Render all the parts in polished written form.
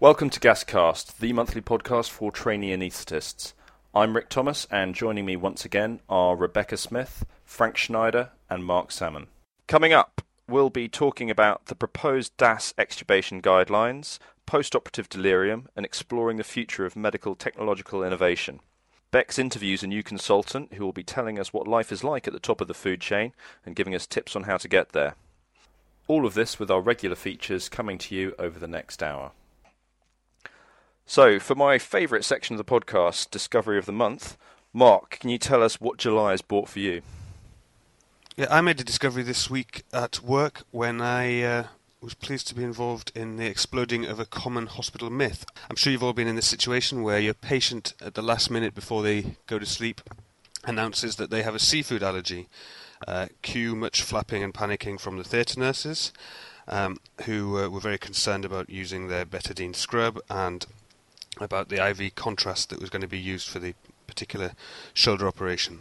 Welcome to Gascast, the monthly podcast for trainee anaesthetists. I'm Rick Thomas, and joining me once again are Rebecca Smith, Frank Schneider, and Mark Salmon. Coming up, we'll be talking about the proposed DAS extubation guidelines, post-operative delirium, and exploring the future of medical technological innovation. Bex interviews a new consultant who will be telling us what life is like at the top of the food chain and giving us tips on how to get there. All of this with our regular features coming to you over the next hour. So, for my favourite section of the podcast, Discovery of the Month, Mark, can you tell us what July has brought for you? Yeah, I made a discovery this week at work when I was pleased to be involved in the exploding of a common hospital myth. I'm sure you've all been in this situation where your patient, at the last minute before they go to sleep, announces that they have a seafood allergy. Cue much flapping and panicking from the theatre nurses, who were very concerned about using their betadine scrub and about the IV contrast that was going to be used for the particular shoulder operation.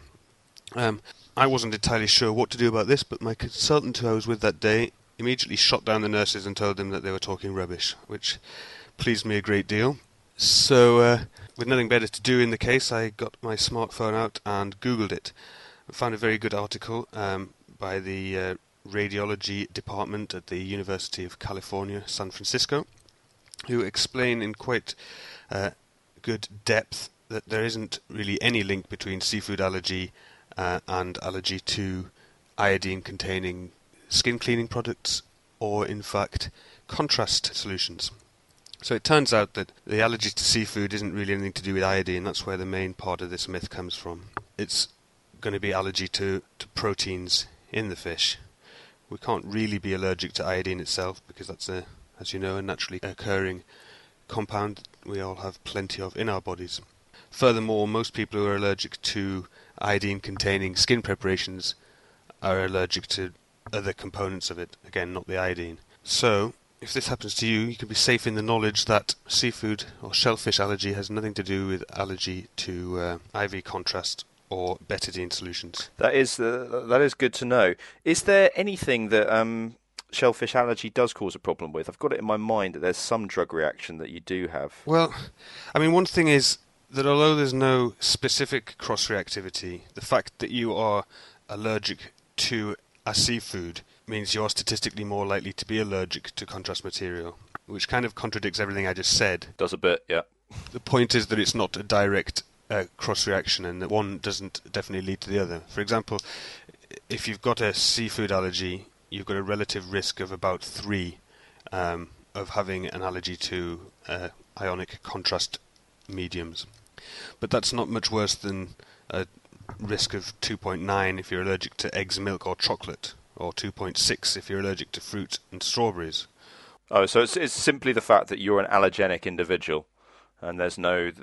I wasn't entirely sure what to do about this, but my consultant who I was with that day immediately shot down the nurses and told them that they were talking rubbish, which pleased me a great deal. So, with nothing better to do in the case, I got my smartphone out and Googled it. I found a very good article by the radiology department at the University of California, San Francisco, who explain in quite good depth that there isn't really any link between seafood allergy and allergy to iodine-containing skin cleaning products, or in fact contrast solutions. So it turns out that the allergy to seafood isn't really anything to do with iodine. That's where the main part of this myth comes from. It's going to be allergy to proteins in the fish. We can't really be allergic to iodine itself because that's, as you know, a naturally occurring compound we all have plenty of in our bodies. Furthermore, most people who are allergic to iodine-containing skin preparations are allergic to other components of it, again, not the iodine. So, if this happens to you, you can be safe in the knowledge that seafood or shellfish allergy has nothing to do with allergy to IV contrast or betadine solutions. That is good to know. Is there anything that shellfish allergy does cause a problem with? I've got it in my mind that there's some drug reaction that you do have. Well, I mean, one thing is that although there's no specific cross-reactivity, the fact that you are allergic to a seafood means you're statistically more likely to be allergic to contrast material, which kind of contradicts everything I just said. Does a bit, yeah. The point is that it's not a direct cross-reaction and that one doesn't definitely lead to the other. For example, if you've got a seafood allergy, you've got a relative risk of about 3 of having an allergy to ionic contrast mediums. But that's not much worse than a risk of 2.9 if you're allergic to eggs, milk or chocolate, or 2.6 if you're allergic to fruit and strawberries. Oh, so it's simply the fact that you're an allergenic individual, and there's no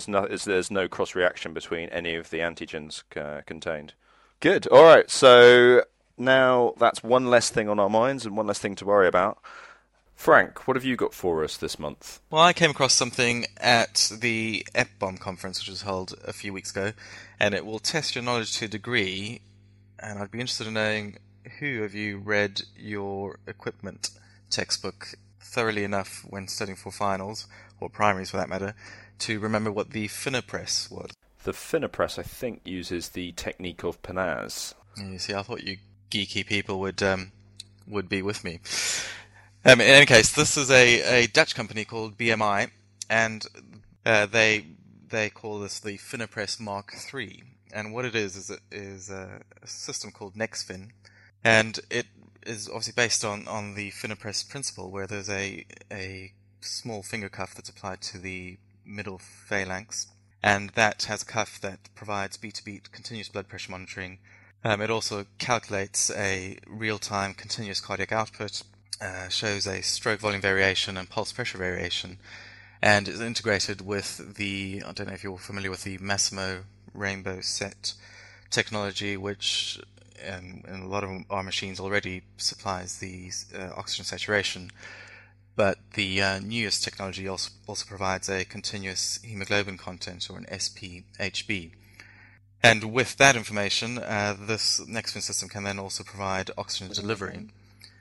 cross reaction between any of the antigens contained. Good. All right. So now that's one less thing on our minds and one less thing to worry about. Frank, what have you got for us this month? Well, I came across something at the EPBOM conference, which was held a few weeks ago, and it will test your knowledge to a degree, and I'd be interested in knowing who of you read your equipment textbook thoroughly enough when studying for finals, or primaries for that matter, to remember what the Finapress was. The Finapress, I think, uses the technique of Panaz. You see, I thought you geeky people would be with me. In any case, this is a Dutch company called BMI, and they call this the Finapress Mark III. And what it is a system called NexFin, and it is obviously based on the Finapress principle, where there's a small finger cuff that's applied to the middle phalanx, and that has a cuff that provides beat-to-beat continuous blood pressure monitoring. It also calculates a real-time continuous cardiac output, shows a stroke volume variation and pulse pressure variation, and is integrated with I don't know if you're familiar with the Masimo Rainbow Set technology, which in a lot of our machines already supplies the oxygen saturation, but the newest technology also provides a continuous hemoglobin content, or an SpHb. And with that information, this NexFin system can then also provide oxygen delivery.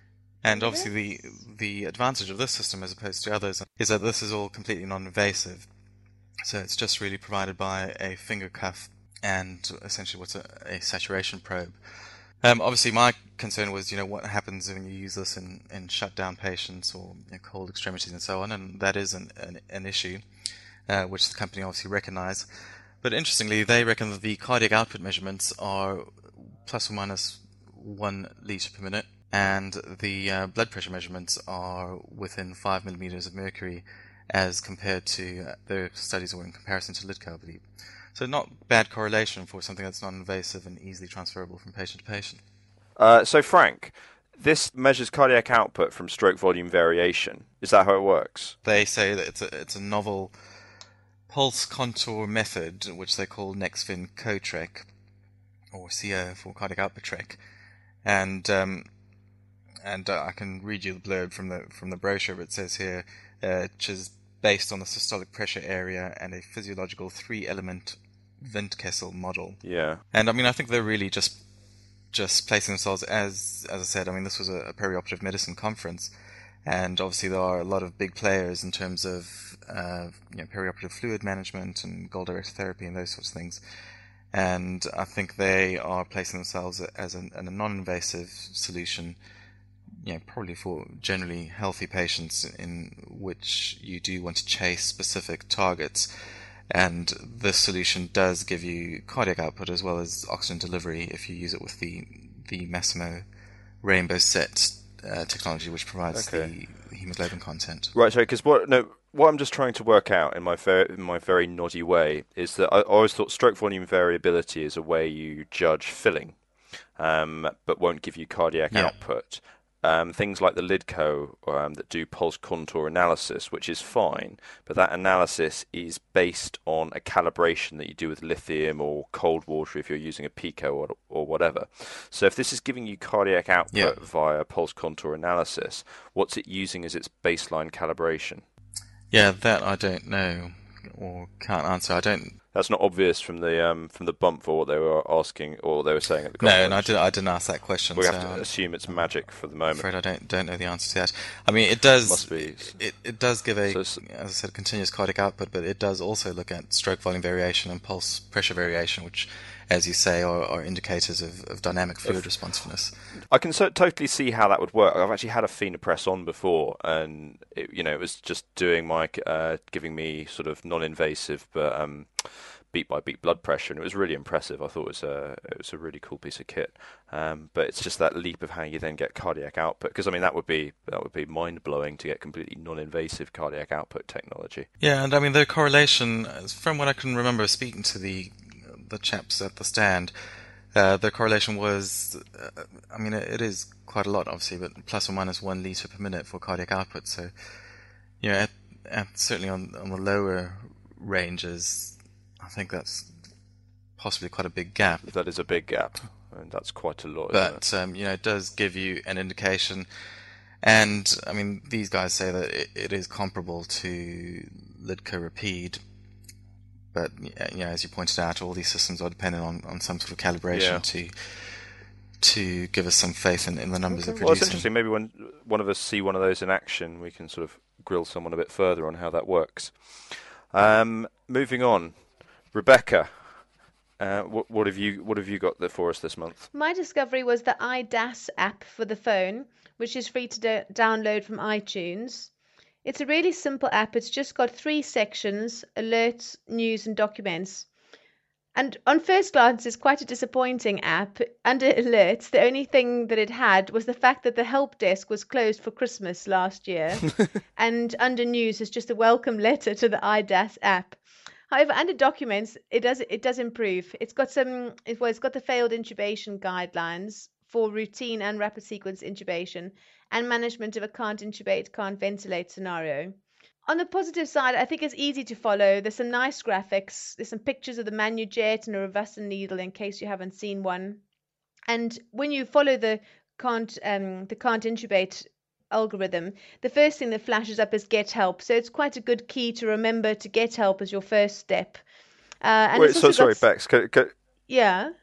And obviously the advantage of this system as opposed to others is that this is all completely non-invasive. So it's just really provided by a finger cuff and essentially what's a saturation probe. Obviously my concern was, what happens when you use this in shut down patients or cold extremities and so on, and that is an issue, which the company obviously recognize. But interestingly, they reckon that the cardiac output measurements are plus or minus 1 litre per minute, and the blood pressure measurements are within 5 millimeters of mercury as compared to their studies were in comparison to LiDCO, I believe. So not bad correlation for something that's non-invasive and easily transferable from patient to patient. So Frank, this measures cardiac output from stroke volume variation. Is that how it works? They say that it's a novel pulse contour method, which they call NextVin CoTrek, or CO for cardiac output trek. And I can read you the blurb from the brochure. It says here, which is based on the systolic pressure area and a physiological 3-element Windkessel model. Yeah. And I think they're really just placing themselves as I said. This was a perioperative medicine conference, and obviously there are a lot of big players in terms of perioperative fluid management and goal-directed therapy and those sorts of things. And I think they are placing themselves as a non-invasive solution, probably for generally healthy patients in which you do want to chase specific targets. And this solution does give you cardiac output as well as oxygen delivery if you use it with the Masimo Rainbow Set technology, which provides the hemoglobin content. Right. So, because what I'm just trying to work out in my very noddy way is that I always thought stroke volume variability is a way you judge filling, but won't give you cardiac output. Things like the LiDCO that do pulse contour analysis, which is fine, but that analysis is based on a calibration that you do with lithium or cold water if you're using a Pico or whatever. So if this is giving you cardiac output via pulse contour analysis, what's it using as its baseline calibration? Yeah, that I don't know or can't answer. That's not obvious from the bump for what they were asking or they were saying at the conference. No, and I didn't ask that question. We have to assume it's magic for the moment. I'm afraid I don't know the answer to that. It does. Must be. It does give as I said, continuous cardiac output, but it does also look at stroke volume variation and pulse pressure variation, which, as you say, are indicators of dynamic fluid responsiveness. I can totally see how that would work. I've actually had a Phenopress on before, and it was just doing giving me sort of non-invasive, but beat by beat blood pressure, and it was really impressive. I thought it was a really cool piece of kit. But it's just that leap of how you then get cardiac output, because that would be mind blowing to get completely non-invasive cardiac output technology. Yeah, and the correlation, from what I can remember speaking to the chaps at the stand, the correlation was, it is quite a lot, obviously, but plus or minus 1 litre per minute for cardiac output. So, certainly on the lower ranges, I think that's possibly quite a big gap. That is a big gap, and that's quite a lot. But it does give you an indication, and these guys say that it is comparable to LiDCO Rapide. But as you pointed out, all these systems are dependent on some sort of calibration to give us some faith in the numbers they're producing. Well, it's interesting. Maybe when one of us see one of those in action, we can sort of grill someone a bit further on how that works. Moving on, Rebecca, what have you got there for us this month? My discovery was the iDAS app for the phone, which is free to download from iTunes. It's a really simple app. It's just got 3 sections: alerts, news, and documents. And on first glance, it's quite a disappointing app. Under alerts, the only thing that it had was the fact that the help desk was closed for Christmas last year. And under news, it's just a welcome letter to the iDAS app. However, under documents, it does improve. It's got the failed intubation guidelines for routine and rapid sequence intubation and management of a can't intubate, can't ventilate scenario. On the positive side, I think it's easy to follow. There's some nice graphics. There's some pictures of the ManuJet and a Revastin needle in case you haven't seen one. And when you follow the can't intubate algorithm, the first thing that flashes up is get help. So it's quite a good key to remember to get help as your first step. Wait, Bex. Yeah.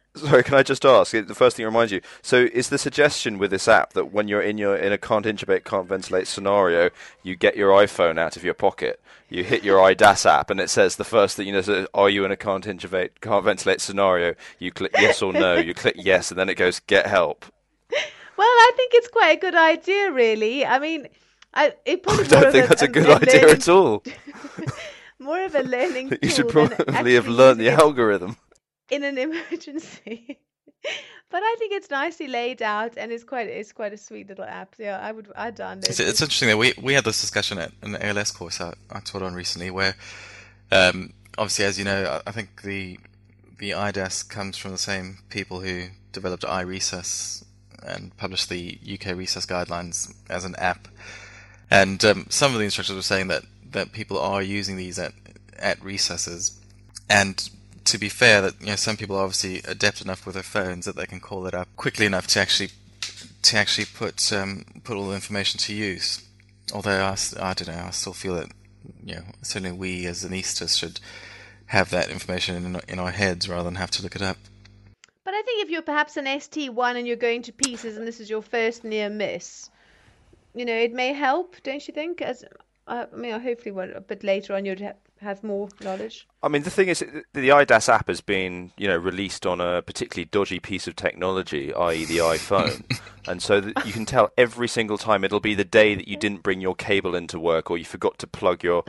Sorry, can I just ask? The first thing it reminds you. So, is the suggestion with this app that when you're in a can't intubate, can't ventilate scenario, you get your iPhone out of your pocket, you hit your IDAS app, and it says the first thing so are you in a can't intubate, can't ventilate scenario? You click yes or no. You click yes, and then it goes get help. Well, I think it's quite a good idea, really. I mean, it probably I don't think that's a good idea at all. More of a learning tool. You should probably have learned the algorithm. In an emergency. But I think it's nicely laid out, and it's quite a sweet little app. Yeah, I'd download it. It's interesting that we had this discussion at an ALS course I taught on recently, where obviously, as you know, I think the IDAS comes from the same people who developed iResus and published the UK Resus guidelines as an app. And some of the instructors were saying that people are using these at recesses, and to be fair, that some people are obviously adept enough with their phones that they can call it up quickly enough to actually put all the information to use. Although I don't know, I still feel that certainly we as anaesthetists should have that information in our heads rather than have to look it up. But I think if you're perhaps an ST1 and you're going to pieces and this is your first near miss, it may help, don't you think? Hopefully a bit later on you'd have more knowledge. I mean, the thing is, the IDAS app has been, released on a particularly dodgy piece of technology, i.e. the iPhone. And so you can tell every single time it'll be the day that you didn't bring your cable into work, or you forgot to plug your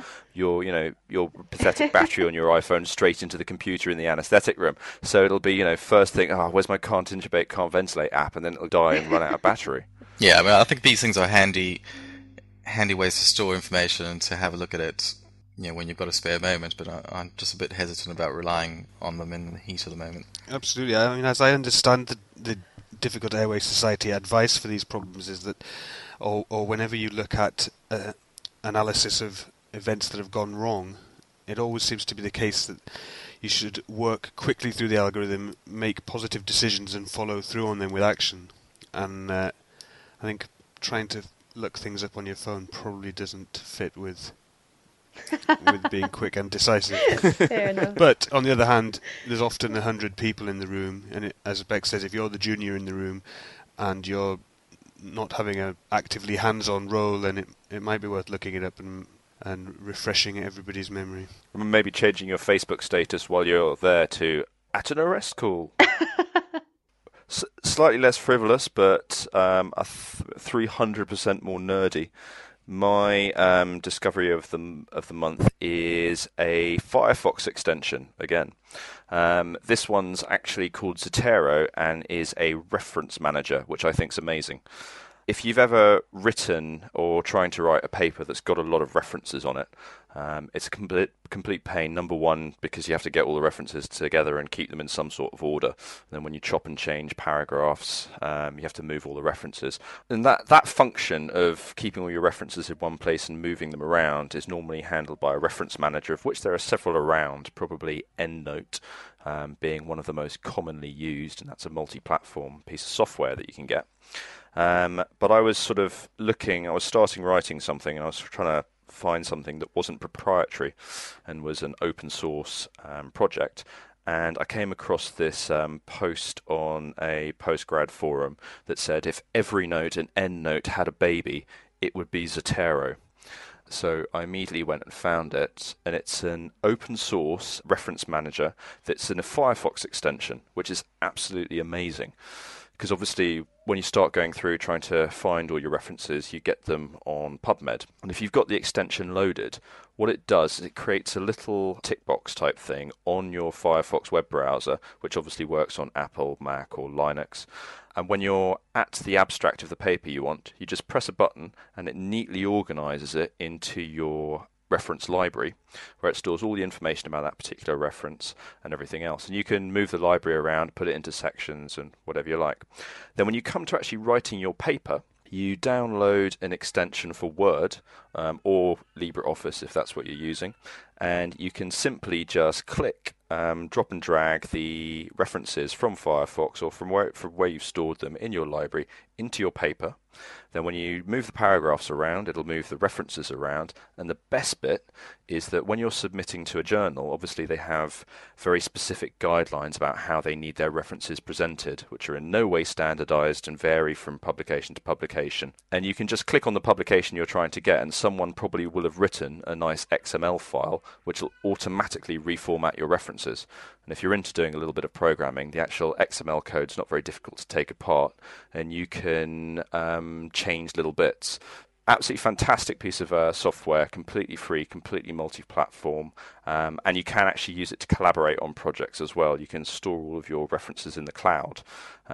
pathetic battery on your iPhone straight into the computer in the anaesthetic room. So it'll be, first thing, where's my can't intubate, can't ventilate app? And then it'll die and run out of battery. Yeah, I mean, I think these things are handy ways to store information and to have a look at it when you've got a spare moment, but I'm just a bit hesitant about relying on them in the heat of the moment. Absolutely. I mean, as I understand the Difficult Airway Society advice for these problems is that, or whenever you look at analysis of events that have gone wrong, it always seems to be the case that you should work quickly through the algorithm, make positive decisions and follow through on them with action. And I think trying to look things up on your phone probably doesn't fit with being quick and decisive. Fair enough. But on the other hand, there's often 100 people in the room, and as Beck says, if you're the junior in the room and you're not having an actively hands-on role, then it might be worth looking it up and refreshing everybody's memory. Maybe changing your Facebook status while you're there to at an arrest call. Slightly less frivolous, but 300% more nerdy. My discovery of the month is a Firefox extension again. This one's actually called Zotero and is a reference manager, which I think is amazing. If you've ever written or trying to write a paper that's got a lot of references on it, it's a complete pain. Number one, because you have to get all the references together and keep them in some sort of order. And then when you chop and change paragraphs, you have to move all the references. And that function of keeping all your references in one place and moving them around is normally handled by a reference manager, of which there are several around, probably EndNote being one of the most commonly used, and that's a multi-platform piece of software that you can get. But I was starting writing something, and I was trying to find something that wasn't proprietary and was an open source project. And I came across this post on a postgrad forum that said if EveryNote and EndNote had a baby, it would be Zotero. So I immediately went and found it, and it's an open source reference manager that's in a Firefox extension, which is absolutely amazing. Because obviously, when you start going through trying to find all your references, you get them on PubMed. And if you've got the extension loaded, what it does is it creates a little tick box type thing on your Firefox web browser, which obviously works on Apple, Mac, or Linux. And when you're at the abstract of the paper you want, you just press a button, and it neatly organizes it into your reference library, where it stores all the information about that particular reference and everything else. And you can move the library around, put it into sections and whatever you like. Then when you come to actually writing your paper, you download an extension for Word or LibreOffice if that's what you're using, and you can simply just click drop and drag the references from Firefox or from where you've stored them in your library into your paper. Then when you move the paragraphs around, it'll move the references around. And the best bit is that when you're submitting to a journal, obviously they have very specific guidelines about how they need their references presented, which are in no way standardized and vary from publication to publication. And you can just click on the publication you're trying to get, and someone probably will have written a nice XML file which will automatically reformat your references. And if you're into doing a little bit of programming, the actual XML code is not very difficult to take apart, and you can change little bits. Absolutely fantastic piece of software, completely free, completely multi-platform, and you can actually use it to collaborate on projects as well. You can store all of your references in the cloud,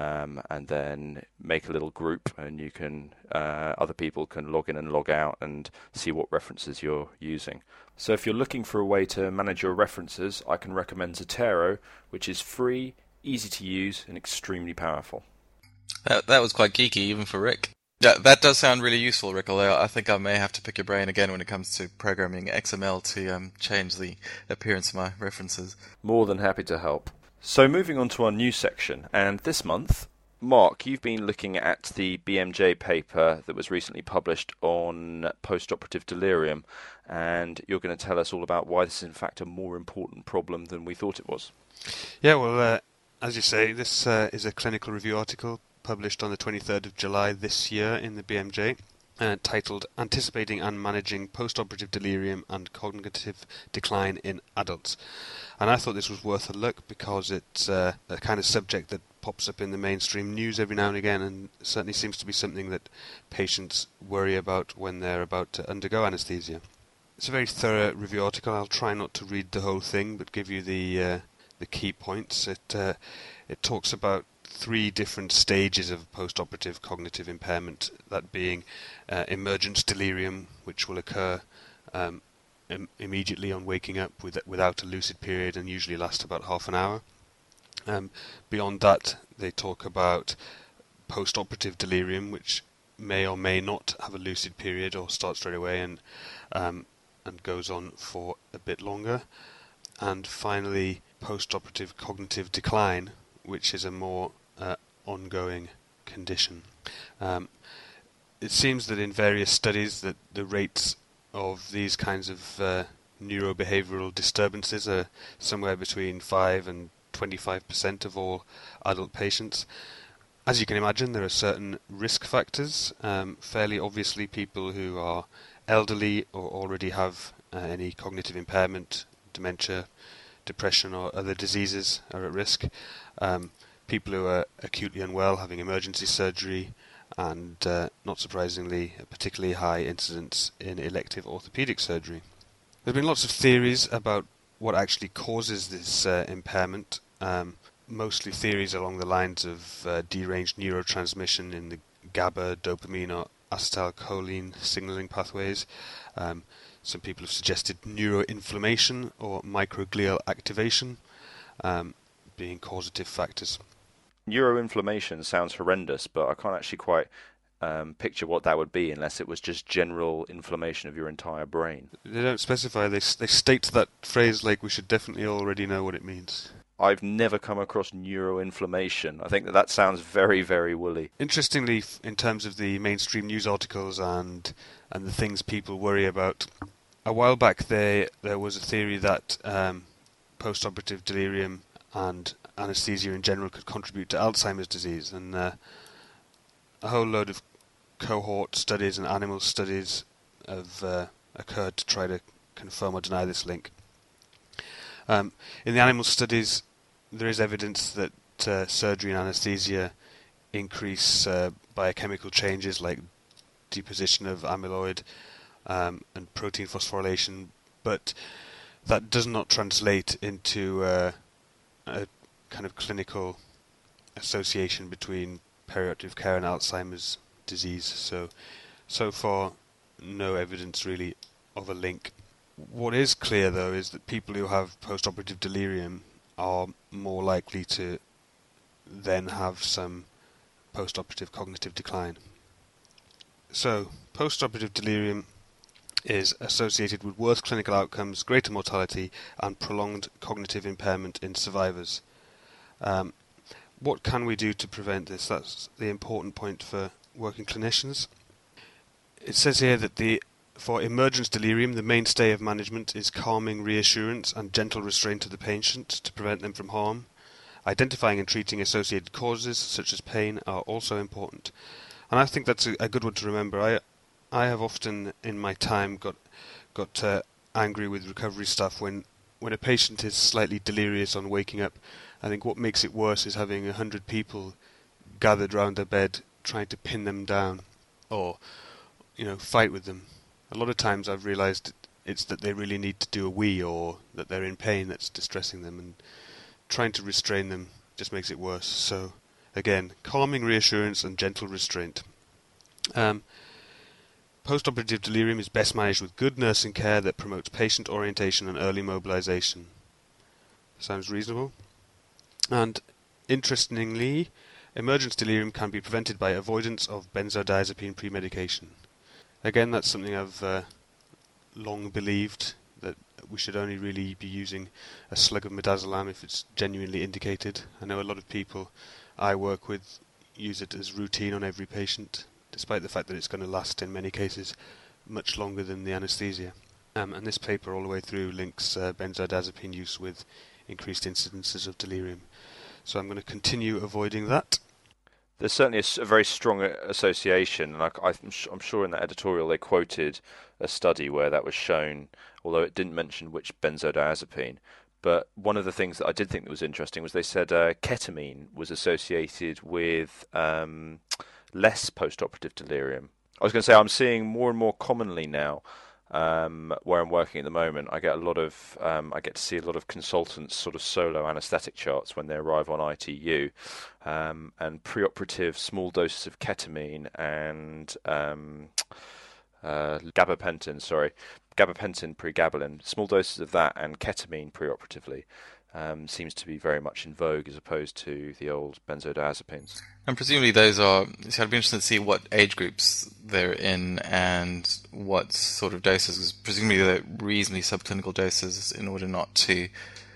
and then make a little group, and you can other people can log in and log out and see what references you're using. So if you're looking for a way to manage your references, I can recommend Zotero, which is free, easy to use, and extremely powerful. That was quite geeky, even for Rick. Yeah, that does sound really useful, Rick, although I think I may have to pick your brain again when it comes to programming XML to change the appearance of my references. More than happy to help. So moving on to our news section, and this month, Mark, you've been looking at the BMJ paper that was recently published on postoperative delirium, and you're going to tell us all about why this is in fact a more important problem than we thought it was. Yeah, well, as you say, this is a clinical review article published on the 23rd of July this year in the BMJ, titled Anticipating and Managing Postoperative Delirium and Cognitive Decline in Adults. And I thought this was worth a look because it's a kind of subject that pops up in the mainstream news every now and again, and certainly seems to be something that patients worry about when they're about to undergo anesthesia. It's a very thorough review article. I'll try not to read the whole thing, but give you the key points. It talks about 3 different stages of postoperative cognitive impairment, that being emergence delirium, which will occur immediately on waking up without a lucid period and usually last about half an hour. Beyond that, they talk about postoperative delirium, which may or may not have a lucid period or start straight away and goes on for a bit longer. And finally, postoperative cognitive decline, which is a more ongoing condition. It seems that in various studies that the rates of these kinds of neurobehavioral disturbances are somewhere between 5 and 25% of all adult patients. As you can imagine, there are certain risk factors. Fairly obviously, people who are elderly or already have any cognitive impairment, dementia, depression or other diseases are at risk. People who are acutely unwell, having emergency surgery, and not surprisingly, a particularly high incidence in elective orthopedic surgery. There have been lots of theories about what actually causes this impairment, mostly theories along the lines of deranged neurotransmission in the GABA, dopamine or acetylcholine signaling pathways. Some people have suggested neuroinflammation or microglial activation being causative factors. Neuroinflammation sounds horrendous, but I can't actually quite picture what that would be unless it was just general inflammation of your entire brain. They don't specify. They state that phrase like we should definitely already know what it means. I've never come across neuroinflammation. I think that sounds very, very woolly. Interestingly, in terms of the mainstream news articles and the things people worry about, a while back there was a theory that postoperative delirium and anesthesia in general could contribute to Alzheimer's disease, and a whole load of cohort studies and animal studies have occurred to try to confirm or deny this link. In the animal studies, there is evidence that surgery and anesthesia increase biochemical changes like deposition of amyloid and protein phosphorylation, but that does not translate into a kind of clinical association between perioperative care and Alzheimer's disease. So far, no evidence really of a link. What is clear, though, is that people who have postoperative delirium are more likely to then have some postoperative cognitive decline. So, postoperative delirium is associated with worse clinical outcomes, greater mortality, and prolonged cognitive impairment in survivors. What can we do to prevent this? That's the important point for working clinicians. It says here that for emergence delirium, the mainstay of management is calming reassurance and gentle restraint of the patient to prevent them from harm. Identifying and treating associated causes, such as pain, are also important. And I think that's a good one to remember. I have often in my time got angry with recovery staff when a patient is slightly delirious on waking up. I think what makes it worse is having 100 people gathered round their bed trying to pin them down or fight with them. A lot of times I've realised it's that they really need to do a wee or that they're in pain that's distressing them, and trying to restrain them just makes it worse. So again, calming reassurance and gentle restraint. Post-operative delirium is best managed with good nursing care that promotes patient orientation and early mobilization. Sounds reasonable. And interestingly, emergence delirium can be prevented by avoidance of benzodiazepine premedication. Again, that's something I've long believed, that we should only really be using a slug of midazolam if it's genuinely indicated. I know a lot of people I work with use it as routine on every patient, despite the fact that it's going to last in many cases much longer than the anesthesia. And this paper all the way through links benzodiazepine use with increased incidences of delirium. So I'm going to continue avoiding that. There's certainly a very strong association, and I'm sure in that editorial they quoted a study where that was shown, although it didn't mention which benzodiazepine. But one of the things that I did think that was interesting was they said ketamine was associated with less post-operative delirium. I was going to say I'm seeing more and more commonly now where I'm working at the moment. I get to see a lot of consultants sort of solo anaesthetic charts when they arrive on ITU, and preoperative small doses of ketamine and gabapentin pregabalin, small doses of that and ketamine preoperatively seems to be very much in vogue as opposed to the old benzodiazepines. And presumably those are, so I'd be interested to see what age groups they're in and what sort of doses. Presumably they're reasonably subclinical doses in order not to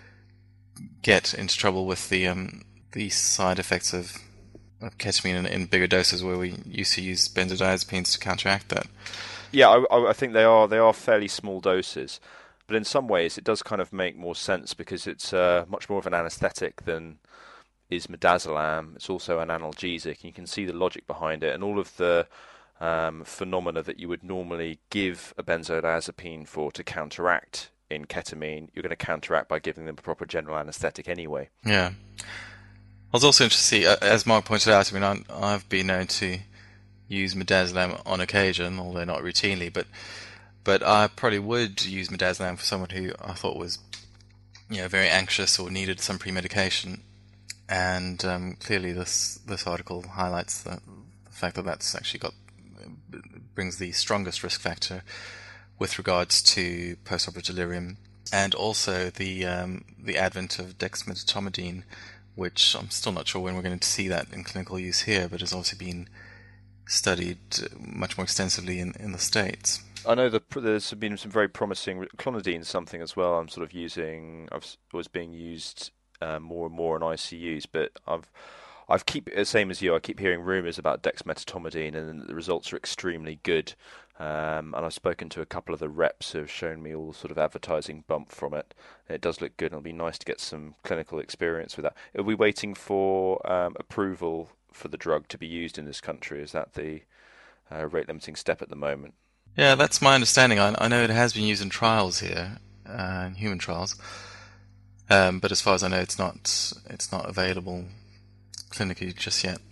get into trouble with the side effects of ketamine in bigger doses, where we used to use benzodiazepines to counteract that. Yeah, I think they are fairly small doses, but in some ways it does kind of make more sense because it's much more of an anaesthetic than is midazolam. It's also an analgesic, and you can see the logic behind it, and all of the phenomena that you would normally give a benzodiazepine for to counteract in ketamine, you're going to counteract by giving them a proper general anaesthetic anyway. Yeah. I was also interested to see, as Mark pointed out, I mean, I've been known to use midazolam on occasion, although not routinely, but I probably would use midazolam for someone who I thought was, very anxious or needed some pre-medication. And clearly, this article highlights the fact that that's actually brings the strongest risk factor with regards to post-operative delirium, and also the advent of dexmedetomidine, which I'm still not sure when we're going to see that in clinical use here, but has obviously been studied much more extensively in the States. I know there's been some very promising clonidine, something as well. I'm sort of using. Was being used more and more in ICUs, but I've keep same as you. I keep hearing rumours about dexmedetomidine, and the results are extremely good. And I've spoken to a couple of the reps who have shown me all sort of advertising bump from it. It does look good, and it'll be nice to get some clinical experience with that. Are we waiting for approval for the drug to be used in this country? Is that the rate limiting step at the moment? Yeah, that's my understanding. I know it has been used in trials here, in human trials, but as far as I know, it's not available clinically just yet.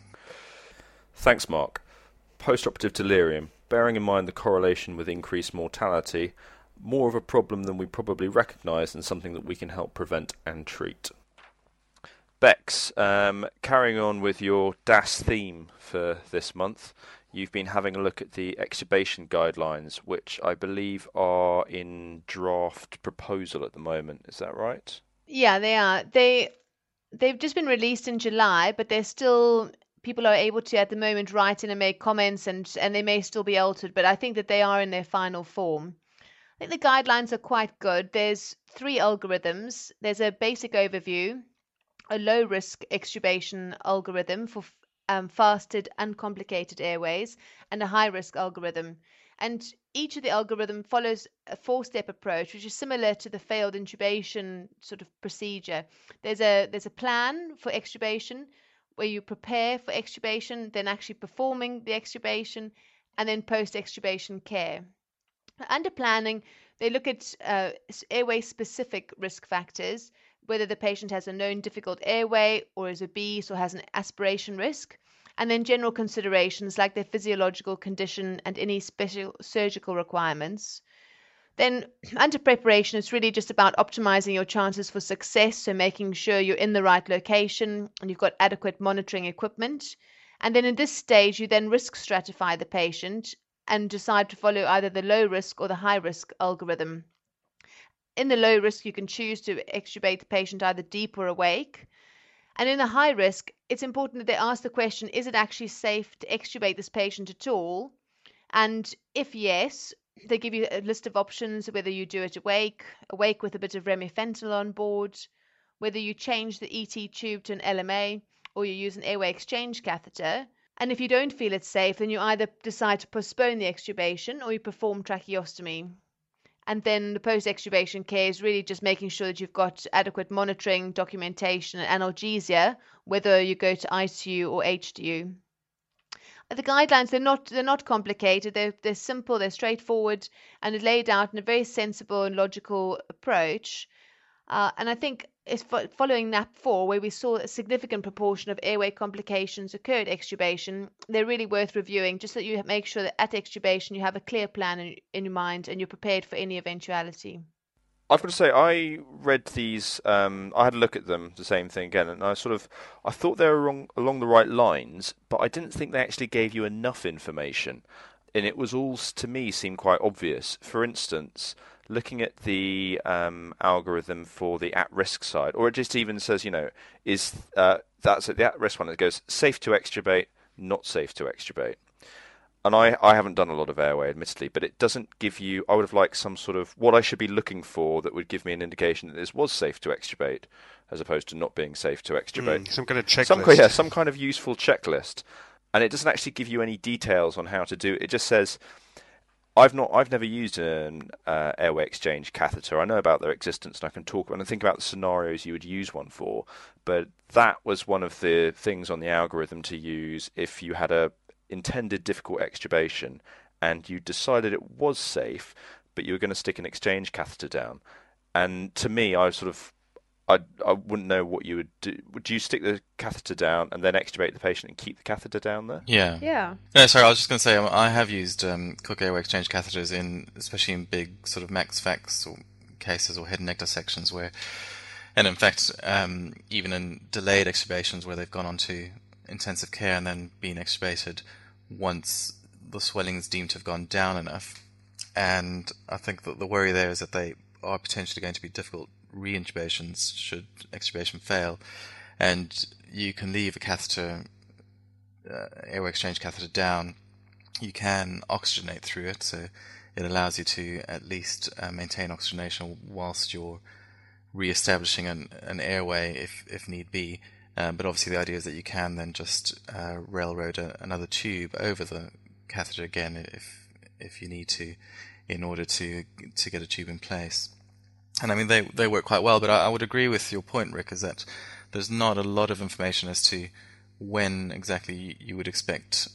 Thanks, Mark. Post-operative delirium. Bearing in mind the correlation with increased mortality, more of a problem than we probably recognise and something that we can help prevent and treat. Bex, carrying on with your DAS theme for this month, you've been having a look at the extubation guidelines, which I believe are in draft proposal at the moment. Is that right? Yeah, they are. They've just been released in July, but they're still people are able to at the moment write in and make comments, and they may still be altered, but I think that they are in their final form. I think the guidelines are quite good. There's 3 algorithms. There's a basic overview, a low-risk extubation algorithm for fasted, uncomplicated airways, and a high-risk algorithm. And each of the algorithm follows a 4-step approach, which is similar to the failed intubation sort of procedure. There's a plan for extubation, where you prepare for extubation, then actually performing the extubation, and then post-extubation care. Under planning, they look at airway-specific risk factors, whether the patient has a known difficult airway or is obese or has an aspiration risk, and then general considerations like their physiological condition and any special surgical requirements. Then under preparation, it's really just about optimizing your chances for success, so making sure you're in the right location and you've got adequate monitoring equipment. And then in this stage, you then risk stratify the patient and decide to follow either the low risk or the high risk algorithm. In the low risk, you can choose to extubate the patient either deep or awake. And in the high risk, it's important that they ask the question, is it actually safe to extubate this patient at all? And if yes, they give you a list of options, whether you do it awake with a bit of remifentanil on board, whether you change the ET tube to an LMA, or you use an airway exchange catheter. And if you don't feel it's safe, then you either decide to postpone the extubation or you perform tracheostomy. And then the post-extubation care is really just making sure that you've got adequate monitoring, documentation, and analgesia, whether you go to ICU or HDU. The guidelines, they're not complicated. They're simple, they're straightforward, and they're laid out in a very sensible and logical approach. And I think it's following NAP4, where we saw a significant proportion of airway complications occur at extubation, they're really worth reviewing, just so that you make sure that at extubation you have a clear plan in your mind and you're prepared for any eventuality. I've got to say, I read these, I had a look at them, the same thing again, and I thought they were along the right lines, but I didn't think they actually gave you enough information. And it was all, to me, seemed quite obvious. For instance, looking at the algorithm for the at-risk side, or it just even says, that's at the at-risk one, it goes safe to extubate, not safe to extubate. And I haven't done a lot of airway, admittedly, but it doesn't give you, I would have liked some sort of, what I should be looking for that would give me an indication that this was safe to extubate, as opposed to not being safe to extubate. Some kind of checklist. Some kind of useful checklist. And it doesn't actually give you any details on how to do it. It just says, I've never used an airway exchange catheter. I know about their existence, and I can talk and think about the scenarios you would use one for. But that was one of the things on the algorithm to use if you had a intended difficult extubation and you decided it was safe, but you were going to stick an exchange catheter down. And to me, I wouldn't know what you would do. Would you stick the catheter down and then extubate the patient and keep the catheter down there? Yeah. No, sorry, I was just going to say, I have used Cook airway exchange catheters especially in big sort of max fax or cases or head and neck dissections and in fact, even in delayed extubations where they've gone on to intensive care and then been extubated once the swelling is deemed to have gone down enough. And I think that the worry there is that they are potentially going to be difficult re-intubations should extubation fail, and you can leave a catheter, airway exchange catheter down. You can oxygenate through it, so it allows you to at least maintain oxygenation whilst you're re-establishing an airway if need be. But obviously the idea is that you can then just railroad another tube over the catheter again if you need to, in order to get a tube in place. And I mean, they work quite well, but I would agree with your point, Rick, is that there's not a lot of information as to when exactly you would expect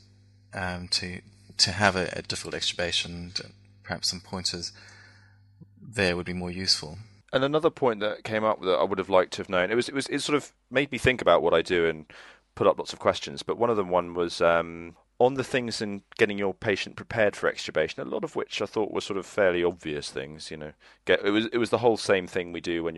to have a difficult extubation. Perhaps some pointers there would be more useful. And another point that came up that I would have liked to have known, it sort of made me think about what I do and put up lots of questions. But one was on the things in getting your patient prepared for extubation, a lot of which I thought were sort of fairly obvious things. It was the whole same thing we do when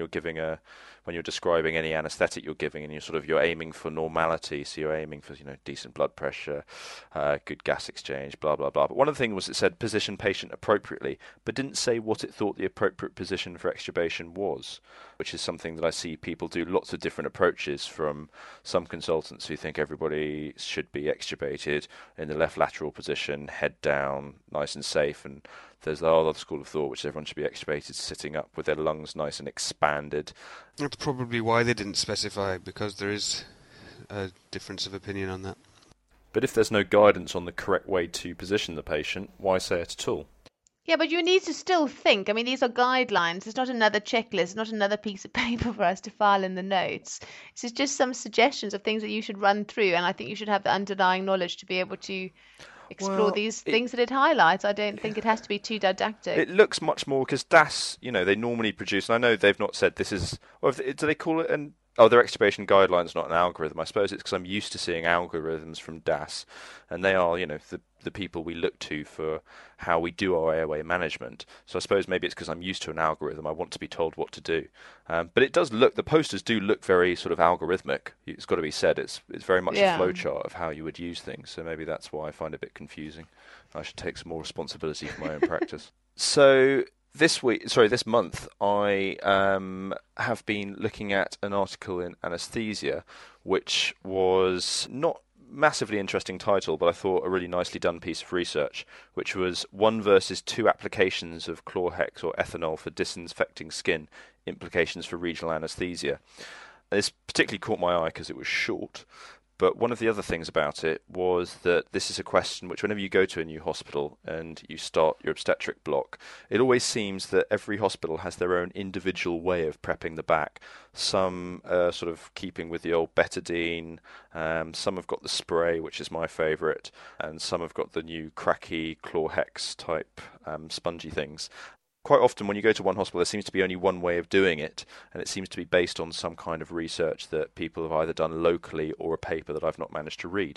you're describing any anaesthetic you're giving, and you're aiming for normality. So you're aiming for decent blood pressure, good gas exchange, blah blah blah. But one of the things was it said position patient appropriately, but didn't say what it thought the appropriate position for extubation was, which is something that I see people do lots of different approaches from some consultants who think everybody should be extubated in the left lateral position, head down, nice and safe, and there's the other school of thought which everyone should be extubated sitting up with their lungs nice and expanded. That's probably why they didn't specify, because there is a difference of opinion on that. But if there's no guidance on the correct way to position the patient, why say it at all? Yeah, but you need to still think. I mean, these are guidelines. It's not another checklist. It's not another piece of paper for us to file in the notes. This is just some suggestions of things that you should run through, and I think you should have the underlying knowledge to be able to explore these things that it highlights. I don't think it has to be too didactic. It looks much more, because DAS, they normally produce, and I know they've not said this is, or do they call it their extubation guidelines, not an algorithm. I suppose it's because I'm used to seeing algorithms from DAS, and they are, the people we look to for how we do our airway management. So I suppose maybe it's because I'm used to an algorithm. I want to be told what to do. But it does look, the posters do look very sort of algorithmic. It's got to be said. It's very much a flowchart of how you would use things. So maybe that's why I find it a bit confusing. I should take some more responsibility for my own practice. So this month, I have been looking at an article in Anaesthesia, which was not massively interesting title, but I thought a really nicely done piece of research, which was 1 versus 2 applications of Chlorhex or ethanol for disinfecting skin, implications for regional anaesthesia. This particularly caught my eye because it was short. But one of the other things about it was that this is a question which, whenever you go to a new hospital and you start your obstetric block, it always seems that every hospital has their own individual way of prepping the back. Some are sort of keeping with the old betadine, some have got the spray, which is my favourite, and some have got the new cracky Chlorhex type spongy things. Quite often when you go to one hospital, there seems to be only one way of doing it, and it seems to be based on some kind of research that people have either done locally or a paper that I've not managed to read.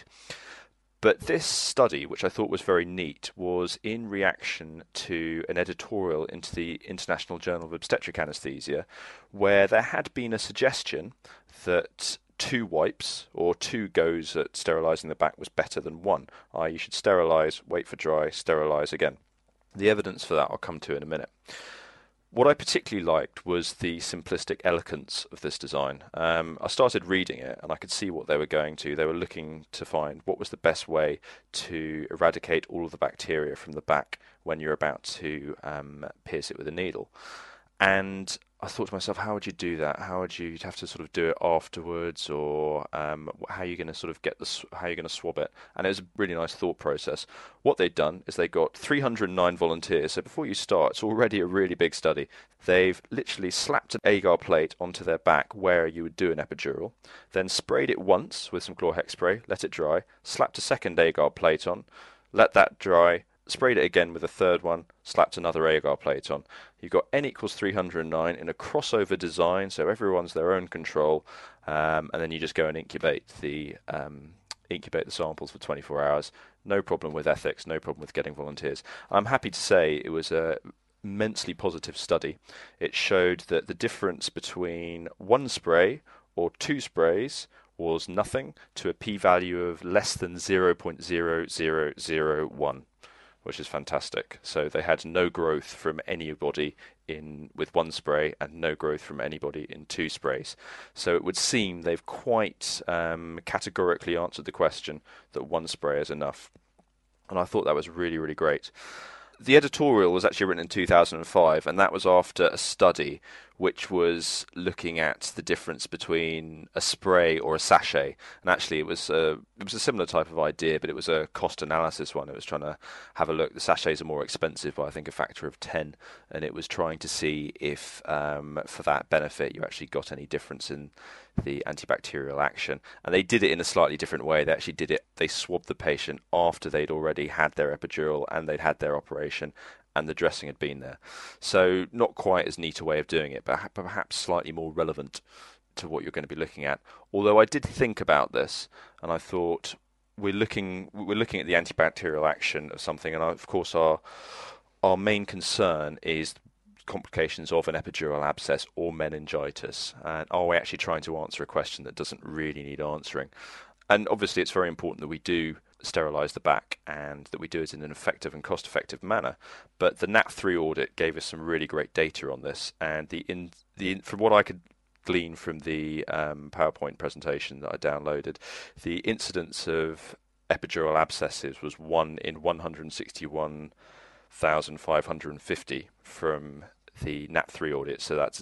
But this study, which I thought was very neat, was in reaction to an editorial into the International Journal of Obstetric Anaesthesia, where there had been a suggestion that 2 wipes or 2 goes at sterilising the back was better than 1. You should sterilise, wait for dry, sterilise again. The evidence for that I'll come to in a minute. What I particularly liked was the simplistic elegance of this design. I started reading it and I could see what they were going to. They were looking to find what was the best way to eradicate all of the bacteria from the back when you're about to pierce it with a needle. And I thought to myself, how would you do that? You'd have to sort of do it afterwards, or how are you going to sort of how are you going to swab it? And it was a really nice thought process. What they'd done is they got 309 volunteers. So before you start, it's already a really big study. They've literally slapped an agar plate onto their back where you would do an epidural, then sprayed it once with some Chlorhex spray, let it dry, slapped a second agar plate on, let that dry, sprayed it again with a third one, slapped another agar plate on. You've got N equals 309 in a crossover design, so everyone's their own control, and then you just go and incubate the samples for 24 hours. No problem with ethics, no problem with getting volunteers. I'm happy to say it was a immensely positive study. It showed that the difference between 1 spray or 2 sprays was nothing to a p-value of less than 0.0001. Which is fantastic. So they had no growth from anybody with 1 spray and no growth from anybody in 2 sprays. So it would seem they've quite categorically answered the question that 1 spray is enough. And I thought that was really, really great. The editorial was actually written in 2005, and that was after a study which was looking at the difference between a spray or a sachet. And actually it was a similar type of idea, but it was a cost analysis one. It was trying to have a look. The sachets are more expensive by, I think, a factor of 10, and it was trying to see if for that benefit you actually got any difference in the antibacterial action. And they did it in a slightly different way. They swabbed the patient after they'd already had their epidural and they'd had their operation and the dressing had been there. So not quite as neat a way of doing it, but perhaps slightly more relevant to what you're going to be looking at. Although I did think about this and I thought, we're looking at the antibacterial action of something, and of course our main concern is complications of an epidural abscess or meningitis, and are we actually trying to answer a question that doesn't really need answering? And obviously it's very important that we do sterilise the back and that we do it in an effective and cost-effective manner. But the NAP3 audit gave us some really great data on this, and from what I could glean from the PowerPoint presentation that I downloaded, the incidence of epidural abscesses was 1 in 161,550 from the NAP3 audit, so that's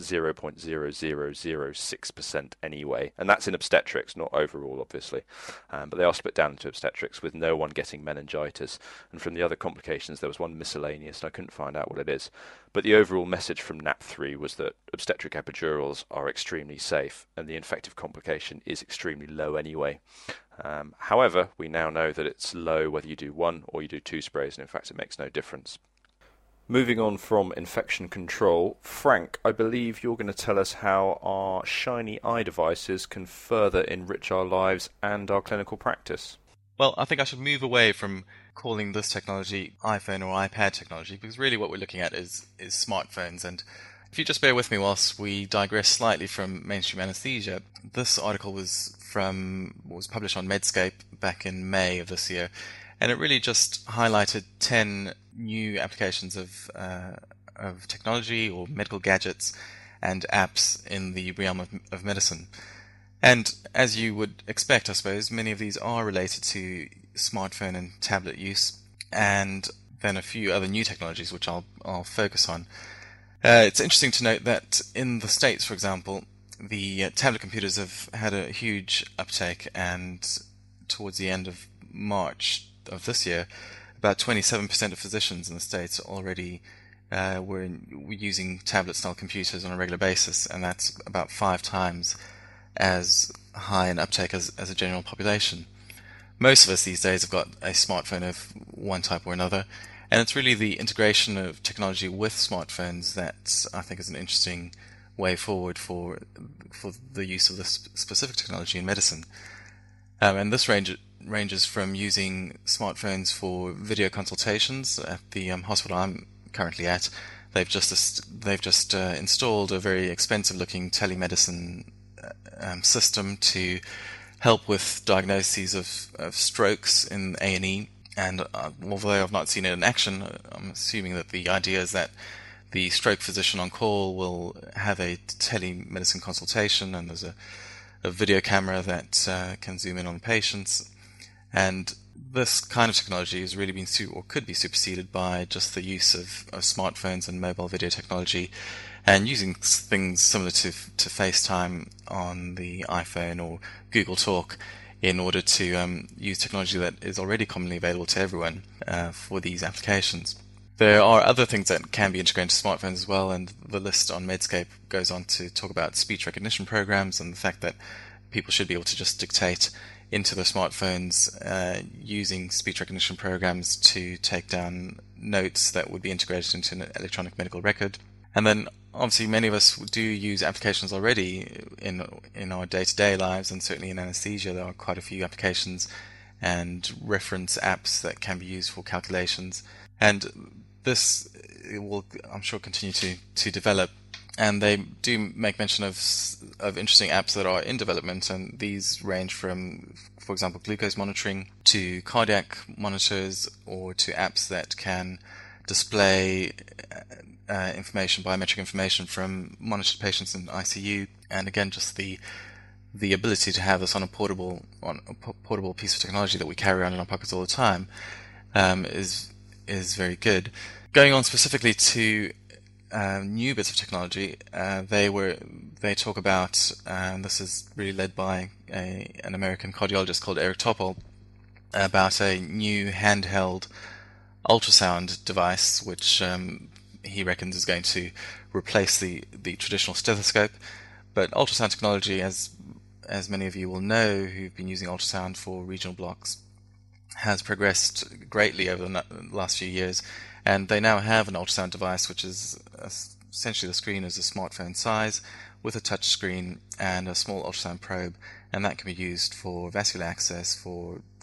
0.0006% anyway, and that's in obstetrics, not overall, obviously, but they are split down into obstetrics with no one getting meningitis. And from the other complications, there was one miscellaneous, and I couldn't find out what it is. But the overall message from NAP3 was that obstetric epidurals are extremely safe, and the infective complication is extremely low anyway. However, we now know that it's low whether you do 1 or you do 2 sprays, and in fact it makes no difference. Moving on from infection control, Frank, I believe you're going to tell us how our Shiny Eye devices can further enrich our lives and our clinical practice. Well, I think I should move away from calling this technology iPhone or iPad technology, because really what we're looking at is smartphones. And if you just bear with me whilst we digress slightly from mainstream anesthesia, this article was published on Medscape back in May of this year, and it really just highlighted 10 new applications of technology or medical gadgets and apps in the realm of medicine. And as you would expect, I suppose, many of these are related to smartphone and tablet use, and then a few other new technologies which I'll focus on. It's interesting to note that in the States, for example, the tablet computers have had a huge uptake, and towards the end of March of this year, about 27% of physicians in the States already were using tablet-style computers on a regular basis, and that's about 5 times as high an uptake as a general population. Most of us these days have got a smartphone of one type or another, and it's really the integration of technology with smartphones that I think is an interesting way forward for the use of this specific technology in medicine. And this ranges from using smartphones for video consultations at the hospital I'm currently at. They've just installed a very expensive-looking telemedicine system to help with diagnoses of strokes in A&E. And although I've not seen it in action, I'm assuming that the idea is that the stroke physician on call will have a telemedicine consultation, and there's a video camera that can zoom in on patients. And this kind of technology has really been could be superseded by just the use of smartphones and mobile video technology, and using things similar to FaceTime on the iPhone or Google Talk in order to use technology that is already commonly available to everyone for these applications. There are other things that can be integrated into smartphones as well, and the list on Medscape goes on to talk about speech recognition programs and the fact that people should be able to just dictate into their smartphones using speech recognition programs to take down notes that would be integrated into an electronic medical record. And then obviously many of us do use applications already in our day-to-day lives, and certainly in anesthesia there are quite a few applications and reference apps that can be used for calculations. And this will, I'm sure, continue to develop. And they do make mention of interesting apps that are in development, and these range from, for example, glucose monitoring to cardiac monitors, or to apps that can display biometric information from monitored patients in ICU. And again, just the ability to have this on a portable piece of technology that we carry around in our pockets all the time is very good. Going on specifically to new bits of technology, they talk about, and this is really led by an American cardiologist called Eric Topol, about a new handheld ultrasound device which he reckons is going to replace the traditional stethoscope. But ultrasound technology, as many of you will know who've been using ultrasound for regional blocks, has progressed greatly over the last few years, and they now have an ultrasound device which is essentially the screen is a smartphone size with a touch screen and a small ultrasound probe, and that can be used for vascular access, for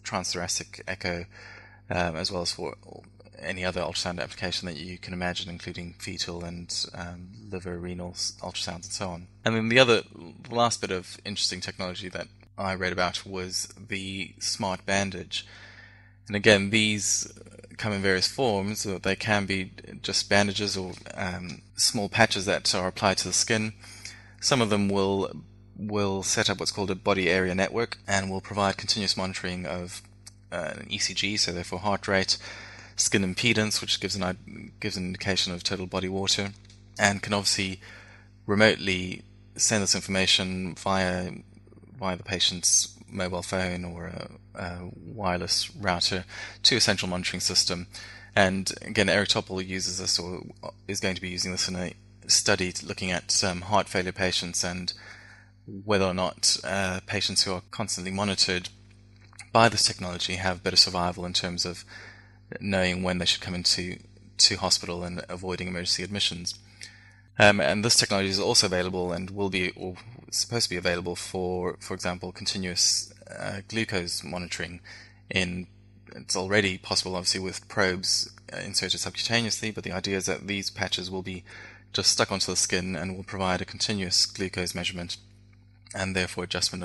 transthoracic echo, as well as for any other ultrasound application that you can imagine, including fetal and liver, renal ultrasounds and so on. And then the last bit of interesting technology that I read about was the smart bandage. And again, these come in various forms. They can be just bandages or small patches that are applied to the skin. Some of them will set up what's called a body area network and will provide continuous monitoring of an ECG, so therefore heart rate, skin impedance, which gives an indication of total body water, and can obviously remotely send this information via the patient's mobile phone or a wireless router to a central monitoring system. And again, Eric Topol uses this, or is going to be using this in a study looking at heart failure patients and whether or not patients who are constantly monitored by this technology have better survival in terms of knowing when they should come into hospital and avoiding emergency admissions. And this technology is also available and will be, or supposed to be available for example, continuous glucose monitoring. It's already possible, obviously, with probes inserted subcutaneously, but the idea is that these patches will be just stuck onto the skin and will provide a continuous glucose measurement and therefore adjustment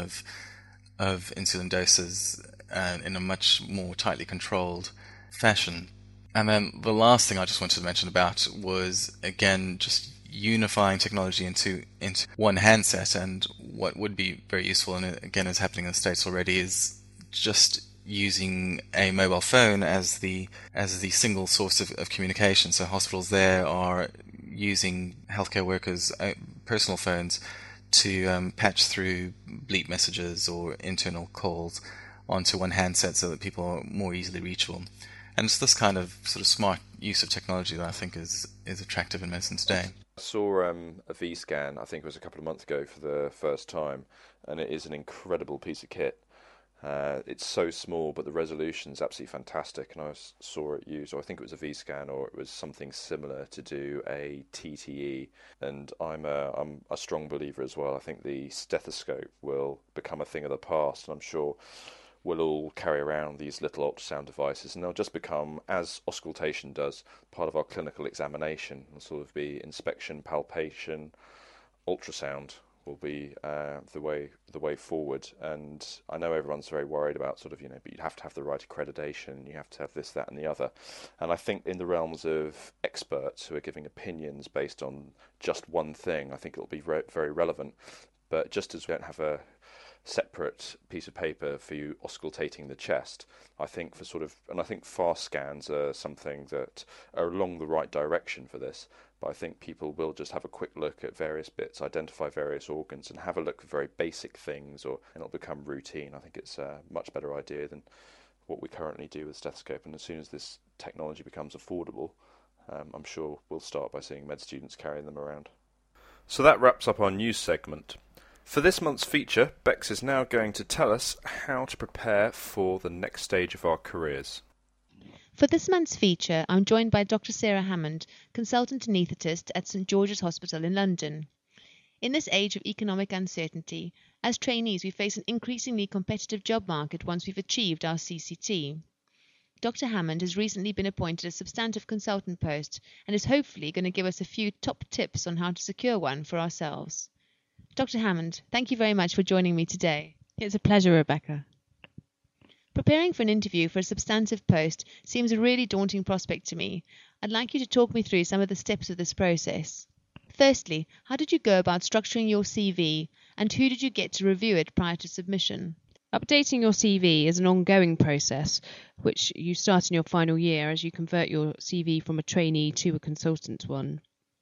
of insulin doses in a much more tightly controlled fashion. And then the last thing I just wanted to mention about was, again, just unifying technology into one handset. And what would be very useful, and again is happening in the States already, is just using a mobile phone as the single source of communication. So hospitals there are using healthcare workers' personal phones to patch through bleep messages or internal calls onto one handset so that people are more easily reachable. And it's this kind of sort of smart use of technology that I think is attractive in medicine today. I saw a V-scan, I think it was a couple of months ago for the first time, and it is an incredible piece of kit. It's so small, but the resolution is absolutely fantastic, and I saw it used, or I think it was a V-scan, or it was something similar to do a TTE, and I'm a strong believer as well. I think the stethoscope will become a thing of the past, and I'm sure we'll all carry around these little ultrasound devices, and they'll just become, as auscultation does, part of our clinical examination. It'll sort of be inspection, palpation, ultrasound will be the way forward. And I know everyone's very worried about but you have to have the right accreditation, you have to have this, that, and the other. And I think in the realms of experts who are giving opinions based on just one thing, I think it'll be very relevant. But just as we don't have a separate piece of paper for you auscultating the chest, I think and I think fast scans are something that are along the right direction for this, but I think people will just have a quick look at various bits, identify various organs, and have a look at very basic things, and it'll become routine. I think it's a much better idea than what we currently do with stethoscope, and as soon as this technology becomes affordable, I'm sure we'll start by seeing med students carrying them around. So that wraps up our news segment. For this month's feature, Bex is now going to tell us how to prepare for the next stage of our careers. For this month's feature, I'm joined by Dr. Sarah Hammond, consultant anaesthetist at St George's Hospital in London. In this age of economic uncertainty, as trainees we face an increasingly competitive job market once we've achieved our CCT. Dr. Hammond has recently been appointed a substantive consultant post and is hopefully going to give us a few top tips on how to secure one for ourselves. Dr. Hammond, thank you very much for joining me today. It's a pleasure, Rebecca. Preparing for an interview for a substantive post seems a really daunting prospect to me. I'd like you to talk me through some of the steps of this process. Firstly, how did you go about structuring your CV, and who did you get to review it prior to submission? Updating your CV is an ongoing process, which you start in your final year as you convert your CV from a trainee to a consultant one.